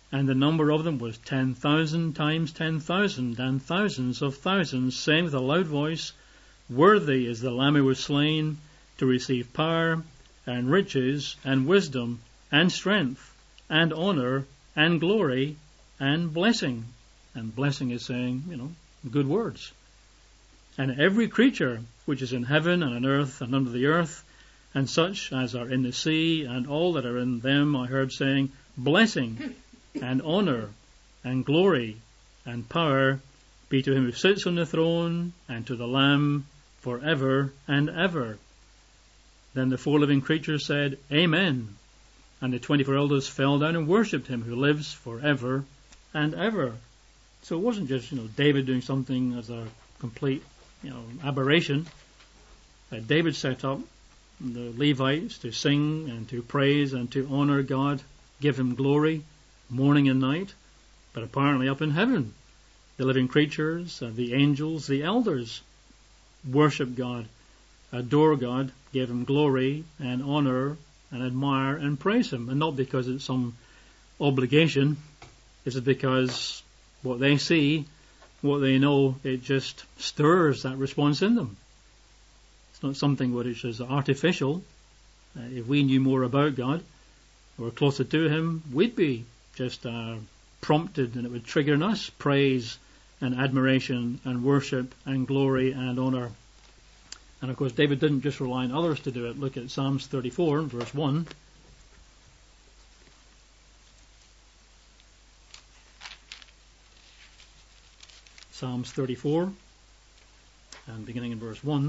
Speaker 1: And the number of them was 10,000 times 10,000, and thousands of thousands, saying with a loud voice, Worthy is the Lamb who was slain to receive power, and riches, and wisdom, and strength, and honour, and glory, and blessing. And blessing is saying, good words. And every creature which is in heaven and on earth and under the earth, and such as are in the sea, and all that are in them, I heard saying, Blessing, and honour, and glory, and power be to him who sits on the throne, and to the Lamb, for ever and ever. Then the 4 living creatures said, Amen. And the 24 elders fell down and worshipped him who lives for ever and ever. So it wasn't just, David doing something as a complete, aberration. David set up the Levites to sing and to praise and to honour God, give him glory, morning and night. But apparently up in heaven, the living creatures, the angels, the elders, worship God, adore God, give him glory and honour and admire and praise him. And not because it's some obligation, it's because what they see, what they know, it just stirs that response in them. It's not something which is artificial. If we knew more about God, or closer to him, we'd be just prompted, and it would trigger in us praise and admiration and worship and glory and honour. And of course David didn't just rely on others to do it. Look at Psalms 34 verse 1. Psalms 34 and beginning in verse 1.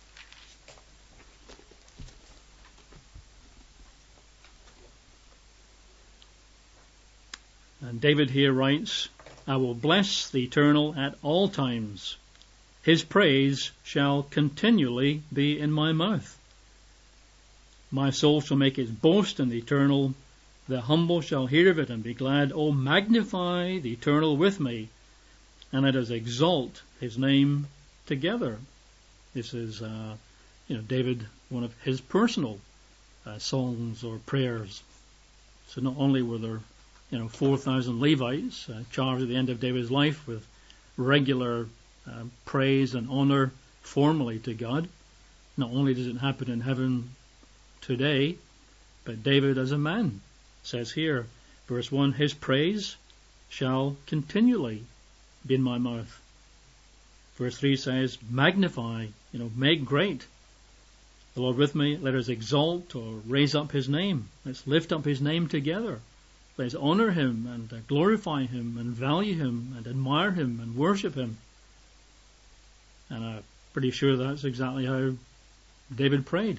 Speaker 1: And David here writes, I will bless the Eternal at all times. His praise shall continually be in my mouth. My soul shall make its boast in the Eternal. The humble shall hear of it and be glad. O magnify the Eternal with me, and let us exalt his name together. This is, David, one of his personal songs or prayers. So not only were there 4,000 Levites charged at the end of David's life with regular praise and honour formally to God. Not only does it happen in heaven today, but David as a man says here, verse 1, his praise shall continually be in my mouth. Verse 3 says, magnify, make great the Lord with me. Let us exalt or raise up his name. Let's lift up his name together. Let's honour him and glorify him and value him and admire him and worship him. And I'm pretty sure that's exactly how David prayed.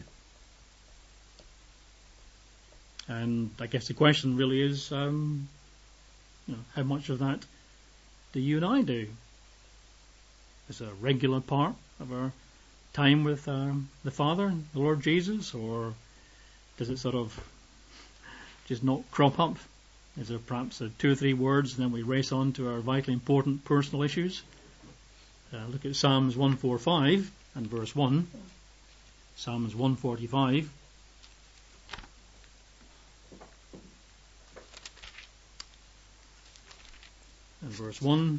Speaker 1: And I guess the question really is, how much of that do you and I do? Is it a regular part of our time with the Father, the Lord Jesus, or does it sort of just not crop up? Is there perhaps 2 or 3 words and then we race on to our vitally important personal issues? Look at Psalms 145 and verse 1. Psalms 145. And verse 1.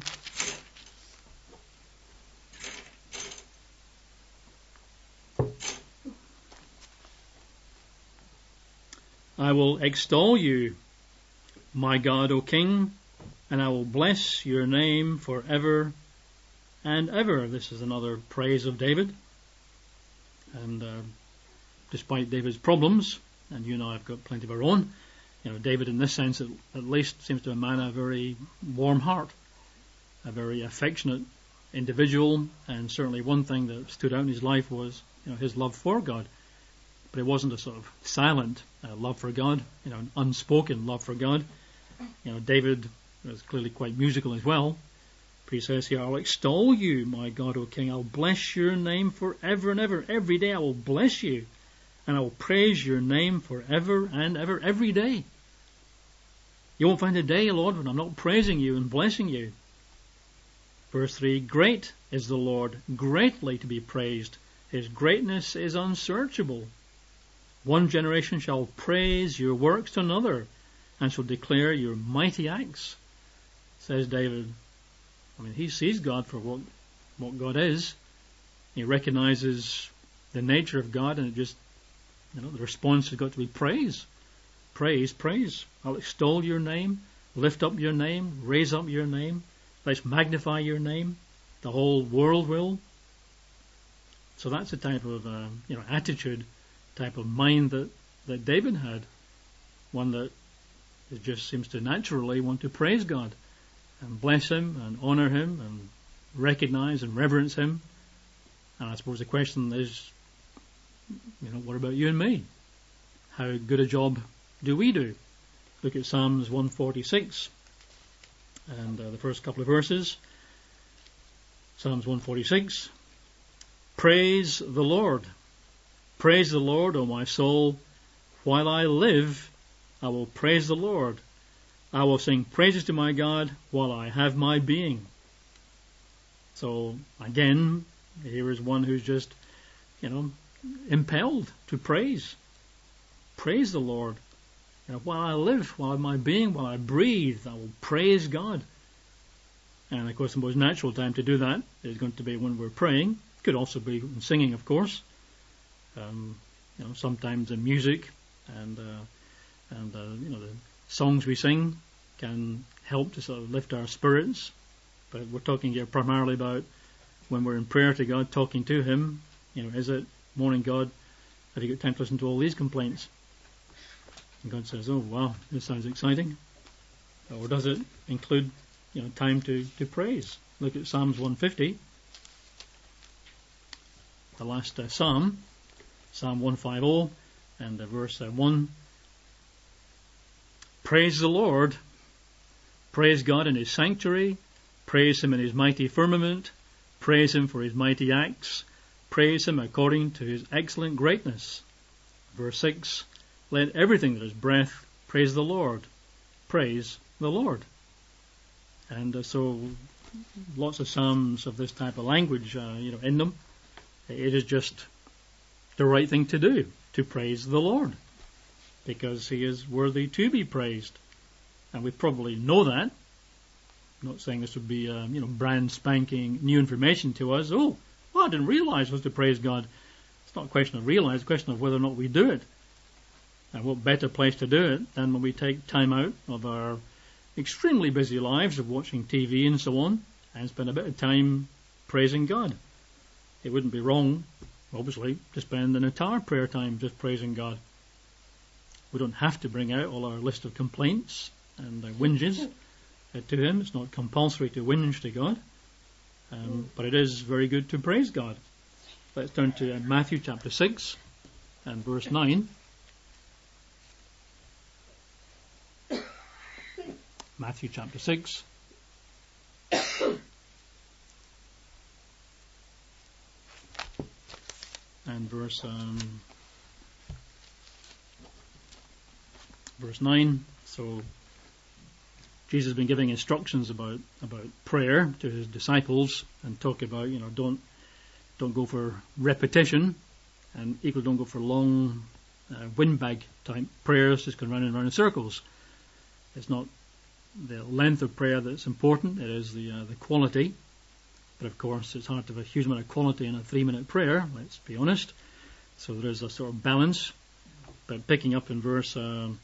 Speaker 1: I will extol you, my God, O King, and I will bless your name forever and ever. This is another praise of David. And despite David's problems, and you and I have got plenty of our own, David in this sense at least seems to be a man of a very warm heart, a very affectionate individual, and certainly one thing that stood out in his life was his love for God. But it wasn't a sort of silent love for God, an unspoken love for God. David was clearly quite musical as well. But he says here, I'll extol you, my God, O King. I'll bless your name forever and ever. Every day I will bless you, and I will praise your name forever and ever, every day. You won't find a day, Lord, when I'm not praising you and blessing you. Verse 3, great is the Lord, greatly to be praised. His greatness is unsearchable. One generation shall praise your works to another, and shall declare your mighty acts, says David. I mean, he sees God for what God is. He recognizes the nature of God, and it just, the response has got to be praise. Praise, praise. I'll extol your name, lift up your name, raise up your name. Let's magnify your name. The whole world will. So that's the type of attitude, type of mind that David had. One that it just seems to naturally want to praise God and bless Him and honor Him and recognize and reverence Him. And I suppose the question is, what about you and me? How good a job do we do? Look at Psalms 146 and the first couple of verses. Psalms 146. Praise the Lord. Praise the Lord, O my soul. While I live, I will praise the Lord. I will sing praises to my God while I have my being. So, again, here is one who's just, impelled to praise. Praise the Lord. While I live, while I have my being, while I breathe, I will praise God. And, of course, the most natural time to do that is going to be when we're praying. Could also be in singing, of course. Sometimes in music and the songs we sing can help to sort of lift our spirits. But we're talking here primarily about when we're in prayer to God, talking to Him. Is it, morning God, have you got time to listen to all these complaints? And God says, oh wow, this sounds exciting. Or does it include time to praise? Look at Psalms 150. The last Psalm, Psalm 150, and verse 1. Praise the Lord. Praise God in His sanctuary. Praise Him in His mighty firmament. Praise Him for His mighty acts. Praise Him according to His excellent greatness. Verse 6. Let everything that is breath praise the Lord. Praise the Lord. And so lots of psalms of this type of language, in them. It is just the right thing to do, to praise the Lord, because He is worthy to be praised. And we probably know that. I'm not saying this would be, brand spanking new information to us. I didn't realize was to praise God. It's not a question of realize, it's a question of whether or not we do it. And what better place to do it than when we take time out of our extremely busy lives of watching TV and so on, and spend a bit of time praising God. It wouldn't be wrong, obviously, to spend an entire prayer time just praising God. We don't have to bring out all our list of complaints and whinges to Him. It's not compulsory to whinge to God, but it is very good to praise God. Let's turn to Matthew chapter 6 and verse 9. Matthew chapter 6. And verse 9. So Jesus has been giving instructions about prayer to His disciples, and talk about don't go for repetition, and equally don't go for long windbag type prayers just going round and round in circles. It's not the length of prayer that's important, it is the quality. But of course it's hard to have a huge amount of quality in a 3-minute prayer, let's be honest. So there is a sort of balance. But picking up in verse 9,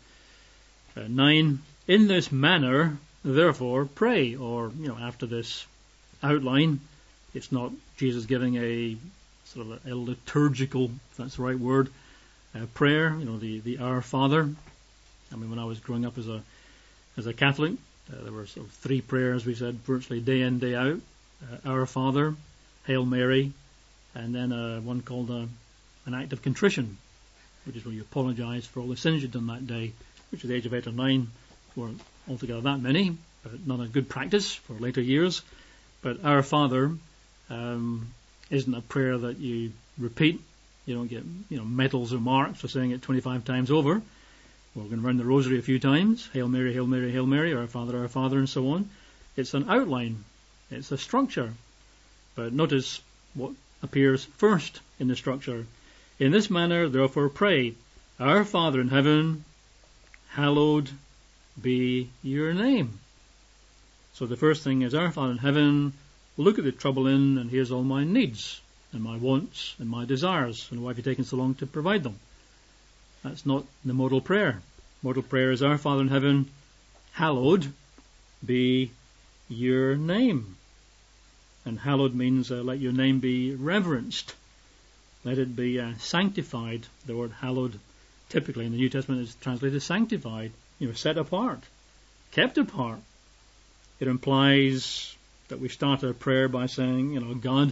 Speaker 1: in this manner therefore pray, or after this outline, it's not Jesus giving a sort of a liturgical, if that's the right word, prayer, the Our Father. I mean, when I was growing up as a Catholic, there were sort of 3 prayers we said virtually day in, day out. Our Father, Hail Mary, and then one called an act of contrition, which is where you apologise for all the sins you've done that day, which at the age of 8 or 9 weren't altogether that many, but not a good practice for later years. But Our Father isn't a prayer that you repeat. You don't get medals or marks for saying it 25 times over. We're going to run the rosary a few times. Hail Mary, Hail Mary, Hail Mary, Our Father, and so on. It's an outline. It's a structure. But notice what appears first in the structure. In this manner, therefore, pray, Our Father in heaven, hallowed be your name. So the first thing is, Our Father in heaven, look at the trouble in, and here's all my needs and my wants and my desires, and why have you taken so long to provide them? That's not the model prayer. Model prayer is, Our Father in heaven, hallowed be your name. And hallowed means let your name be reverenced. Let it be sanctified. The word hallowed typically in the New Testament is translated sanctified, set apart, kept apart. It implies that we start our prayer by saying, God,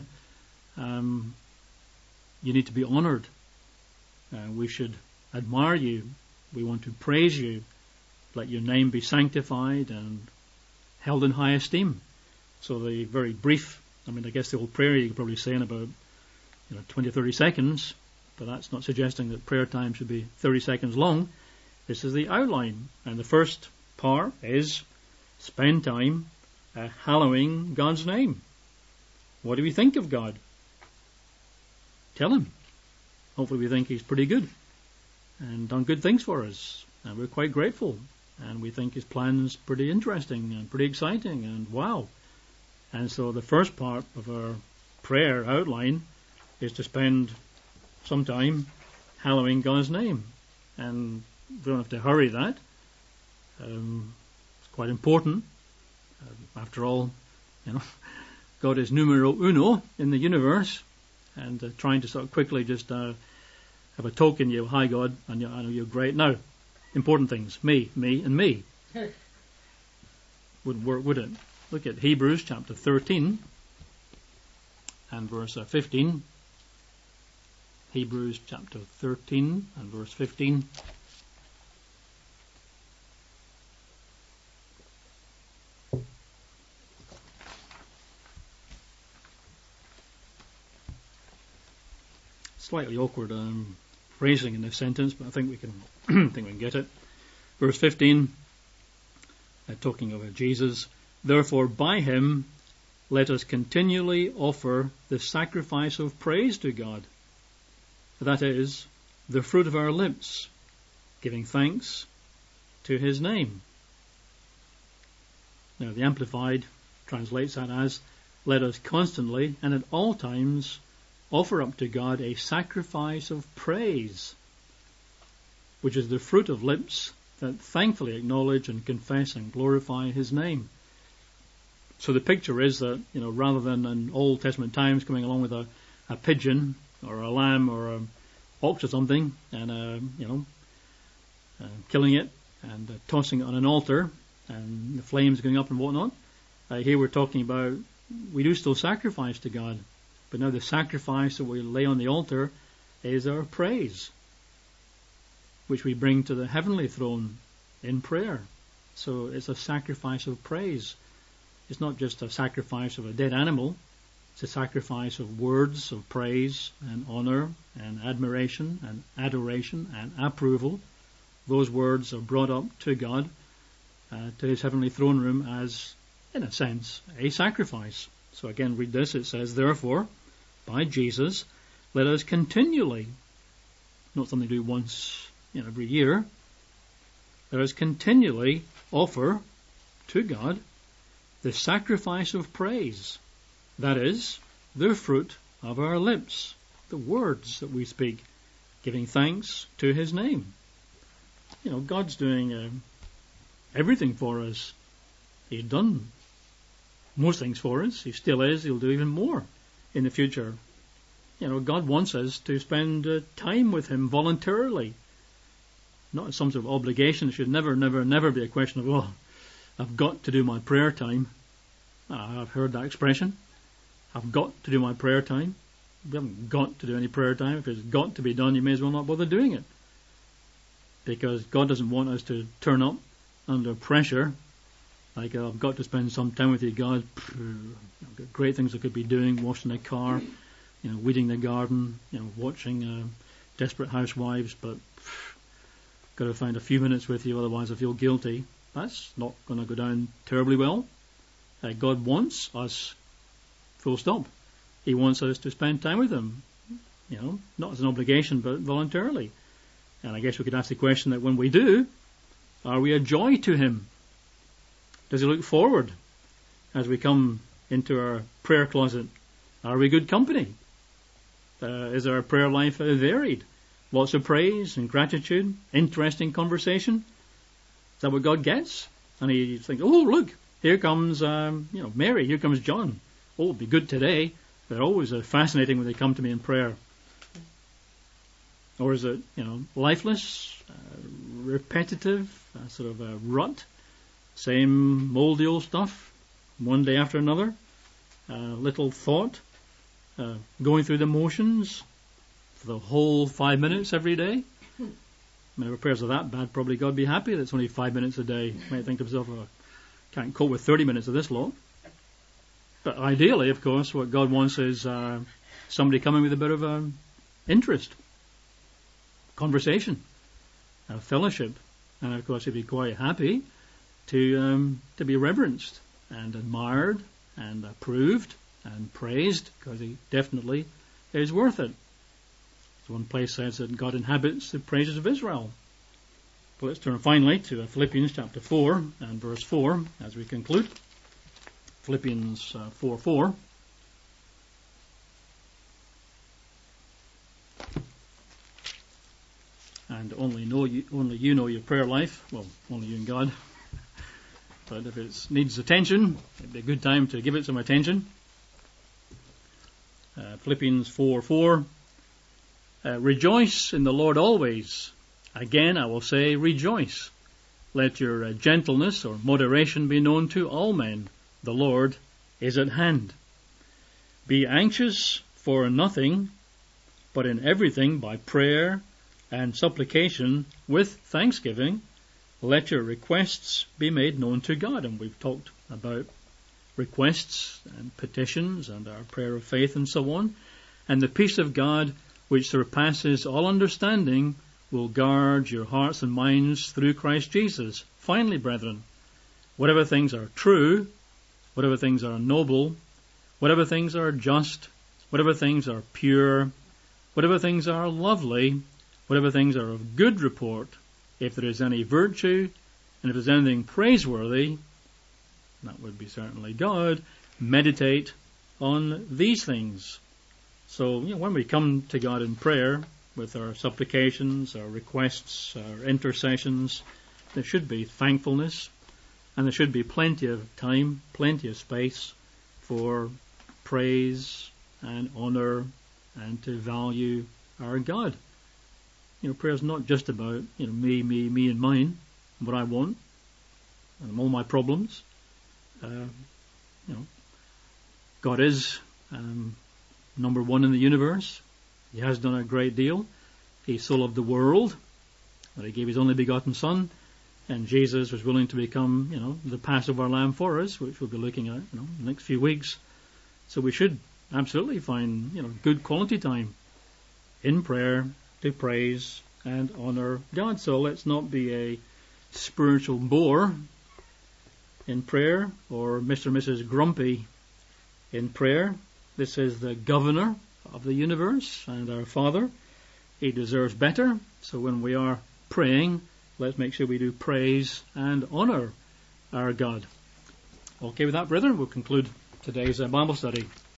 Speaker 1: you need to be honoured. We should admire you. We want to praise you. Let your name be sanctified and held in high esteem. So the very brief, I guess the old prayer you could probably say in about 20 or 30 seconds, but that's not suggesting that prayer time should be 30 seconds long. This is the outline. And the first part is spend time hallowing God's name. What do we think of God? Tell him. Hopefully we think he's pretty good and done good things for us. And we're quite grateful. And we think his plan's pretty interesting and pretty exciting and wow. And so the first part of our prayer outline is to spend some time hallowing God's name. And we don't have to hurry that. It's quite important. After all, God is numero uno in the universe, and trying to sort of quickly just have a token, hi God, and I know you're great. Now, important things, me, and me. Wouldn't work, would it? Look at Hebrews chapter 13 and verse 15. Hebrews chapter 13 and verse 15. Slightly awkward phrasing in this sentence, but I think we can get it. Verse 15, talking about Jesus. Therefore, by him, let us continually offer the sacrifice of praise to God. That is, the fruit of our lips, giving thanks to his name. Now, the Amplified translates that as, let us constantly and at all times offer up to God a sacrifice of praise, which is the fruit of lips that thankfully acknowledge and confess and glorify his name. So the picture is that, rather than in Old Testament times coming along with a pigeon or a lamb or an ox or something and, killing it and tossing it on an altar and the flames going up and whatnot, here we're talking about we do still sacrifice to God. But now the sacrifice that we lay on the altar is our praise, which we bring to the heavenly throne in prayer. So it's a sacrifice of praise. It's not just a sacrifice of a dead animal. It's a sacrifice of words of praise and honor and admiration and adoration and approval. Those words are brought up to God, to his heavenly throne room as, in a sense, a sacrifice. So again, read this. It says, therefore, by Jesus, let us continually, not something to do once every year, let us continually offer to God the sacrifice of praise. That is, the fruit of our lips, the words that we speak, giving thanks to his name. God's doing everything for us. He's done most things for us. He still is. He'll do even more in the future. God wants us to spend time with him voluntarily, not as some sort of obligation. It should never be a question of, I've got to do my prayer time. I've heard that expression. I've got to do my prayer time. We haven't got to do any prayer time. If it's got to be done, you may as well not bother doing it. Because God doesn't want us to turn up under pressure. Like, I've got to spend some time with you, God. I've got great things I could be doing, washing the car, weeding the garden, watching Desperate Housewives, but got to find a few minutes with you, otherwise I feel guilty. That's not going to go down terribly well. God wants us, full stop. He wants us to spend time with him, not as an obligation, but voluntarily. And I guess we could ask the question that when we do, Are we a joy to him? Does he look forward as we come into our prayer closet? Are we good company? Is our prayer life varied? Lots of praise and gratitude, interesting conversation? Is that what God gets? And he thinks, oh, look, here comes Mary, here comes John. Oh, it'll be good today. They're always fascinating when they come to me in prayer. Or is it, lifeless, repetitive, sort of a rut, same moldy old stuff, one day after another, little thought, going through the motions for the whole 5 minutes every day? I mean, if prayers are that bad, probably God be happy that it's only 5 minutes a day. He might think to himself, oh, I can't cope with 30 minutes of this lot. But ideally, of course, what God wants is somebody coming with a bit of interest, conversation, fellowship, and of course he'd be quite happy to be reverenced and admired and approved and praised, because he definitely is worth it. As one place says that God inhabits the praises of Israel. But let's turn finally to Philippians chapter 4 and verse 4 as we conclude. Philippians 4:4. And only you know your prayer life. Well, only you and God. But if it needs attention, it'd be a good time to give it some attention. Philippians 4:4. Rejoice in the Lord always. Again, I will say, rejoice. Let your gentleness or moderation be known to all men. The Lord is at hand. Be anxious for nothing, but in everything by prayer and supplication with thanksgiving, let your requests be made known to God. And we've talked about requests and petitions and our prayer of faith and so on. And the peace of God, which surpasses all understanding, will guard your hearts and minds through Christ Jesus. Finally, brethren, whatever things are true, whatever things are noble, whatever things are just, whatever things are pure, whatever things are lovely, whatever things are of good report, if there is any virtue, and if there's anything praiseworthy, that would be certainly God, meditate on these things. So, when we come to God in prayer with our supplications, our requests, our intercessions, there should be thankfulness, and there should be plenty of time, plenty of space for praise and honour and to value our God. Prayer is not just about, me and mine, and what I want, and all my problems. God is number one in the universe. He has done a great deal. He so loved the world that he gave his only begotten Son, and Jesus was willing to become, the Passover lamb for us, which we'll be looking at, the next few weeks. So we should absolutely find, good quality time in prayer to praise and honour God. So let's not be a spiritual bore in prayer or Mr. and Mrs. Grumpy in prayer. This is the governor of the universe and our Father. He deserves better. So when we are praying, let's make sure we do praise and honour our God. Okay with that, brethren, we'll conclude today's Bible study.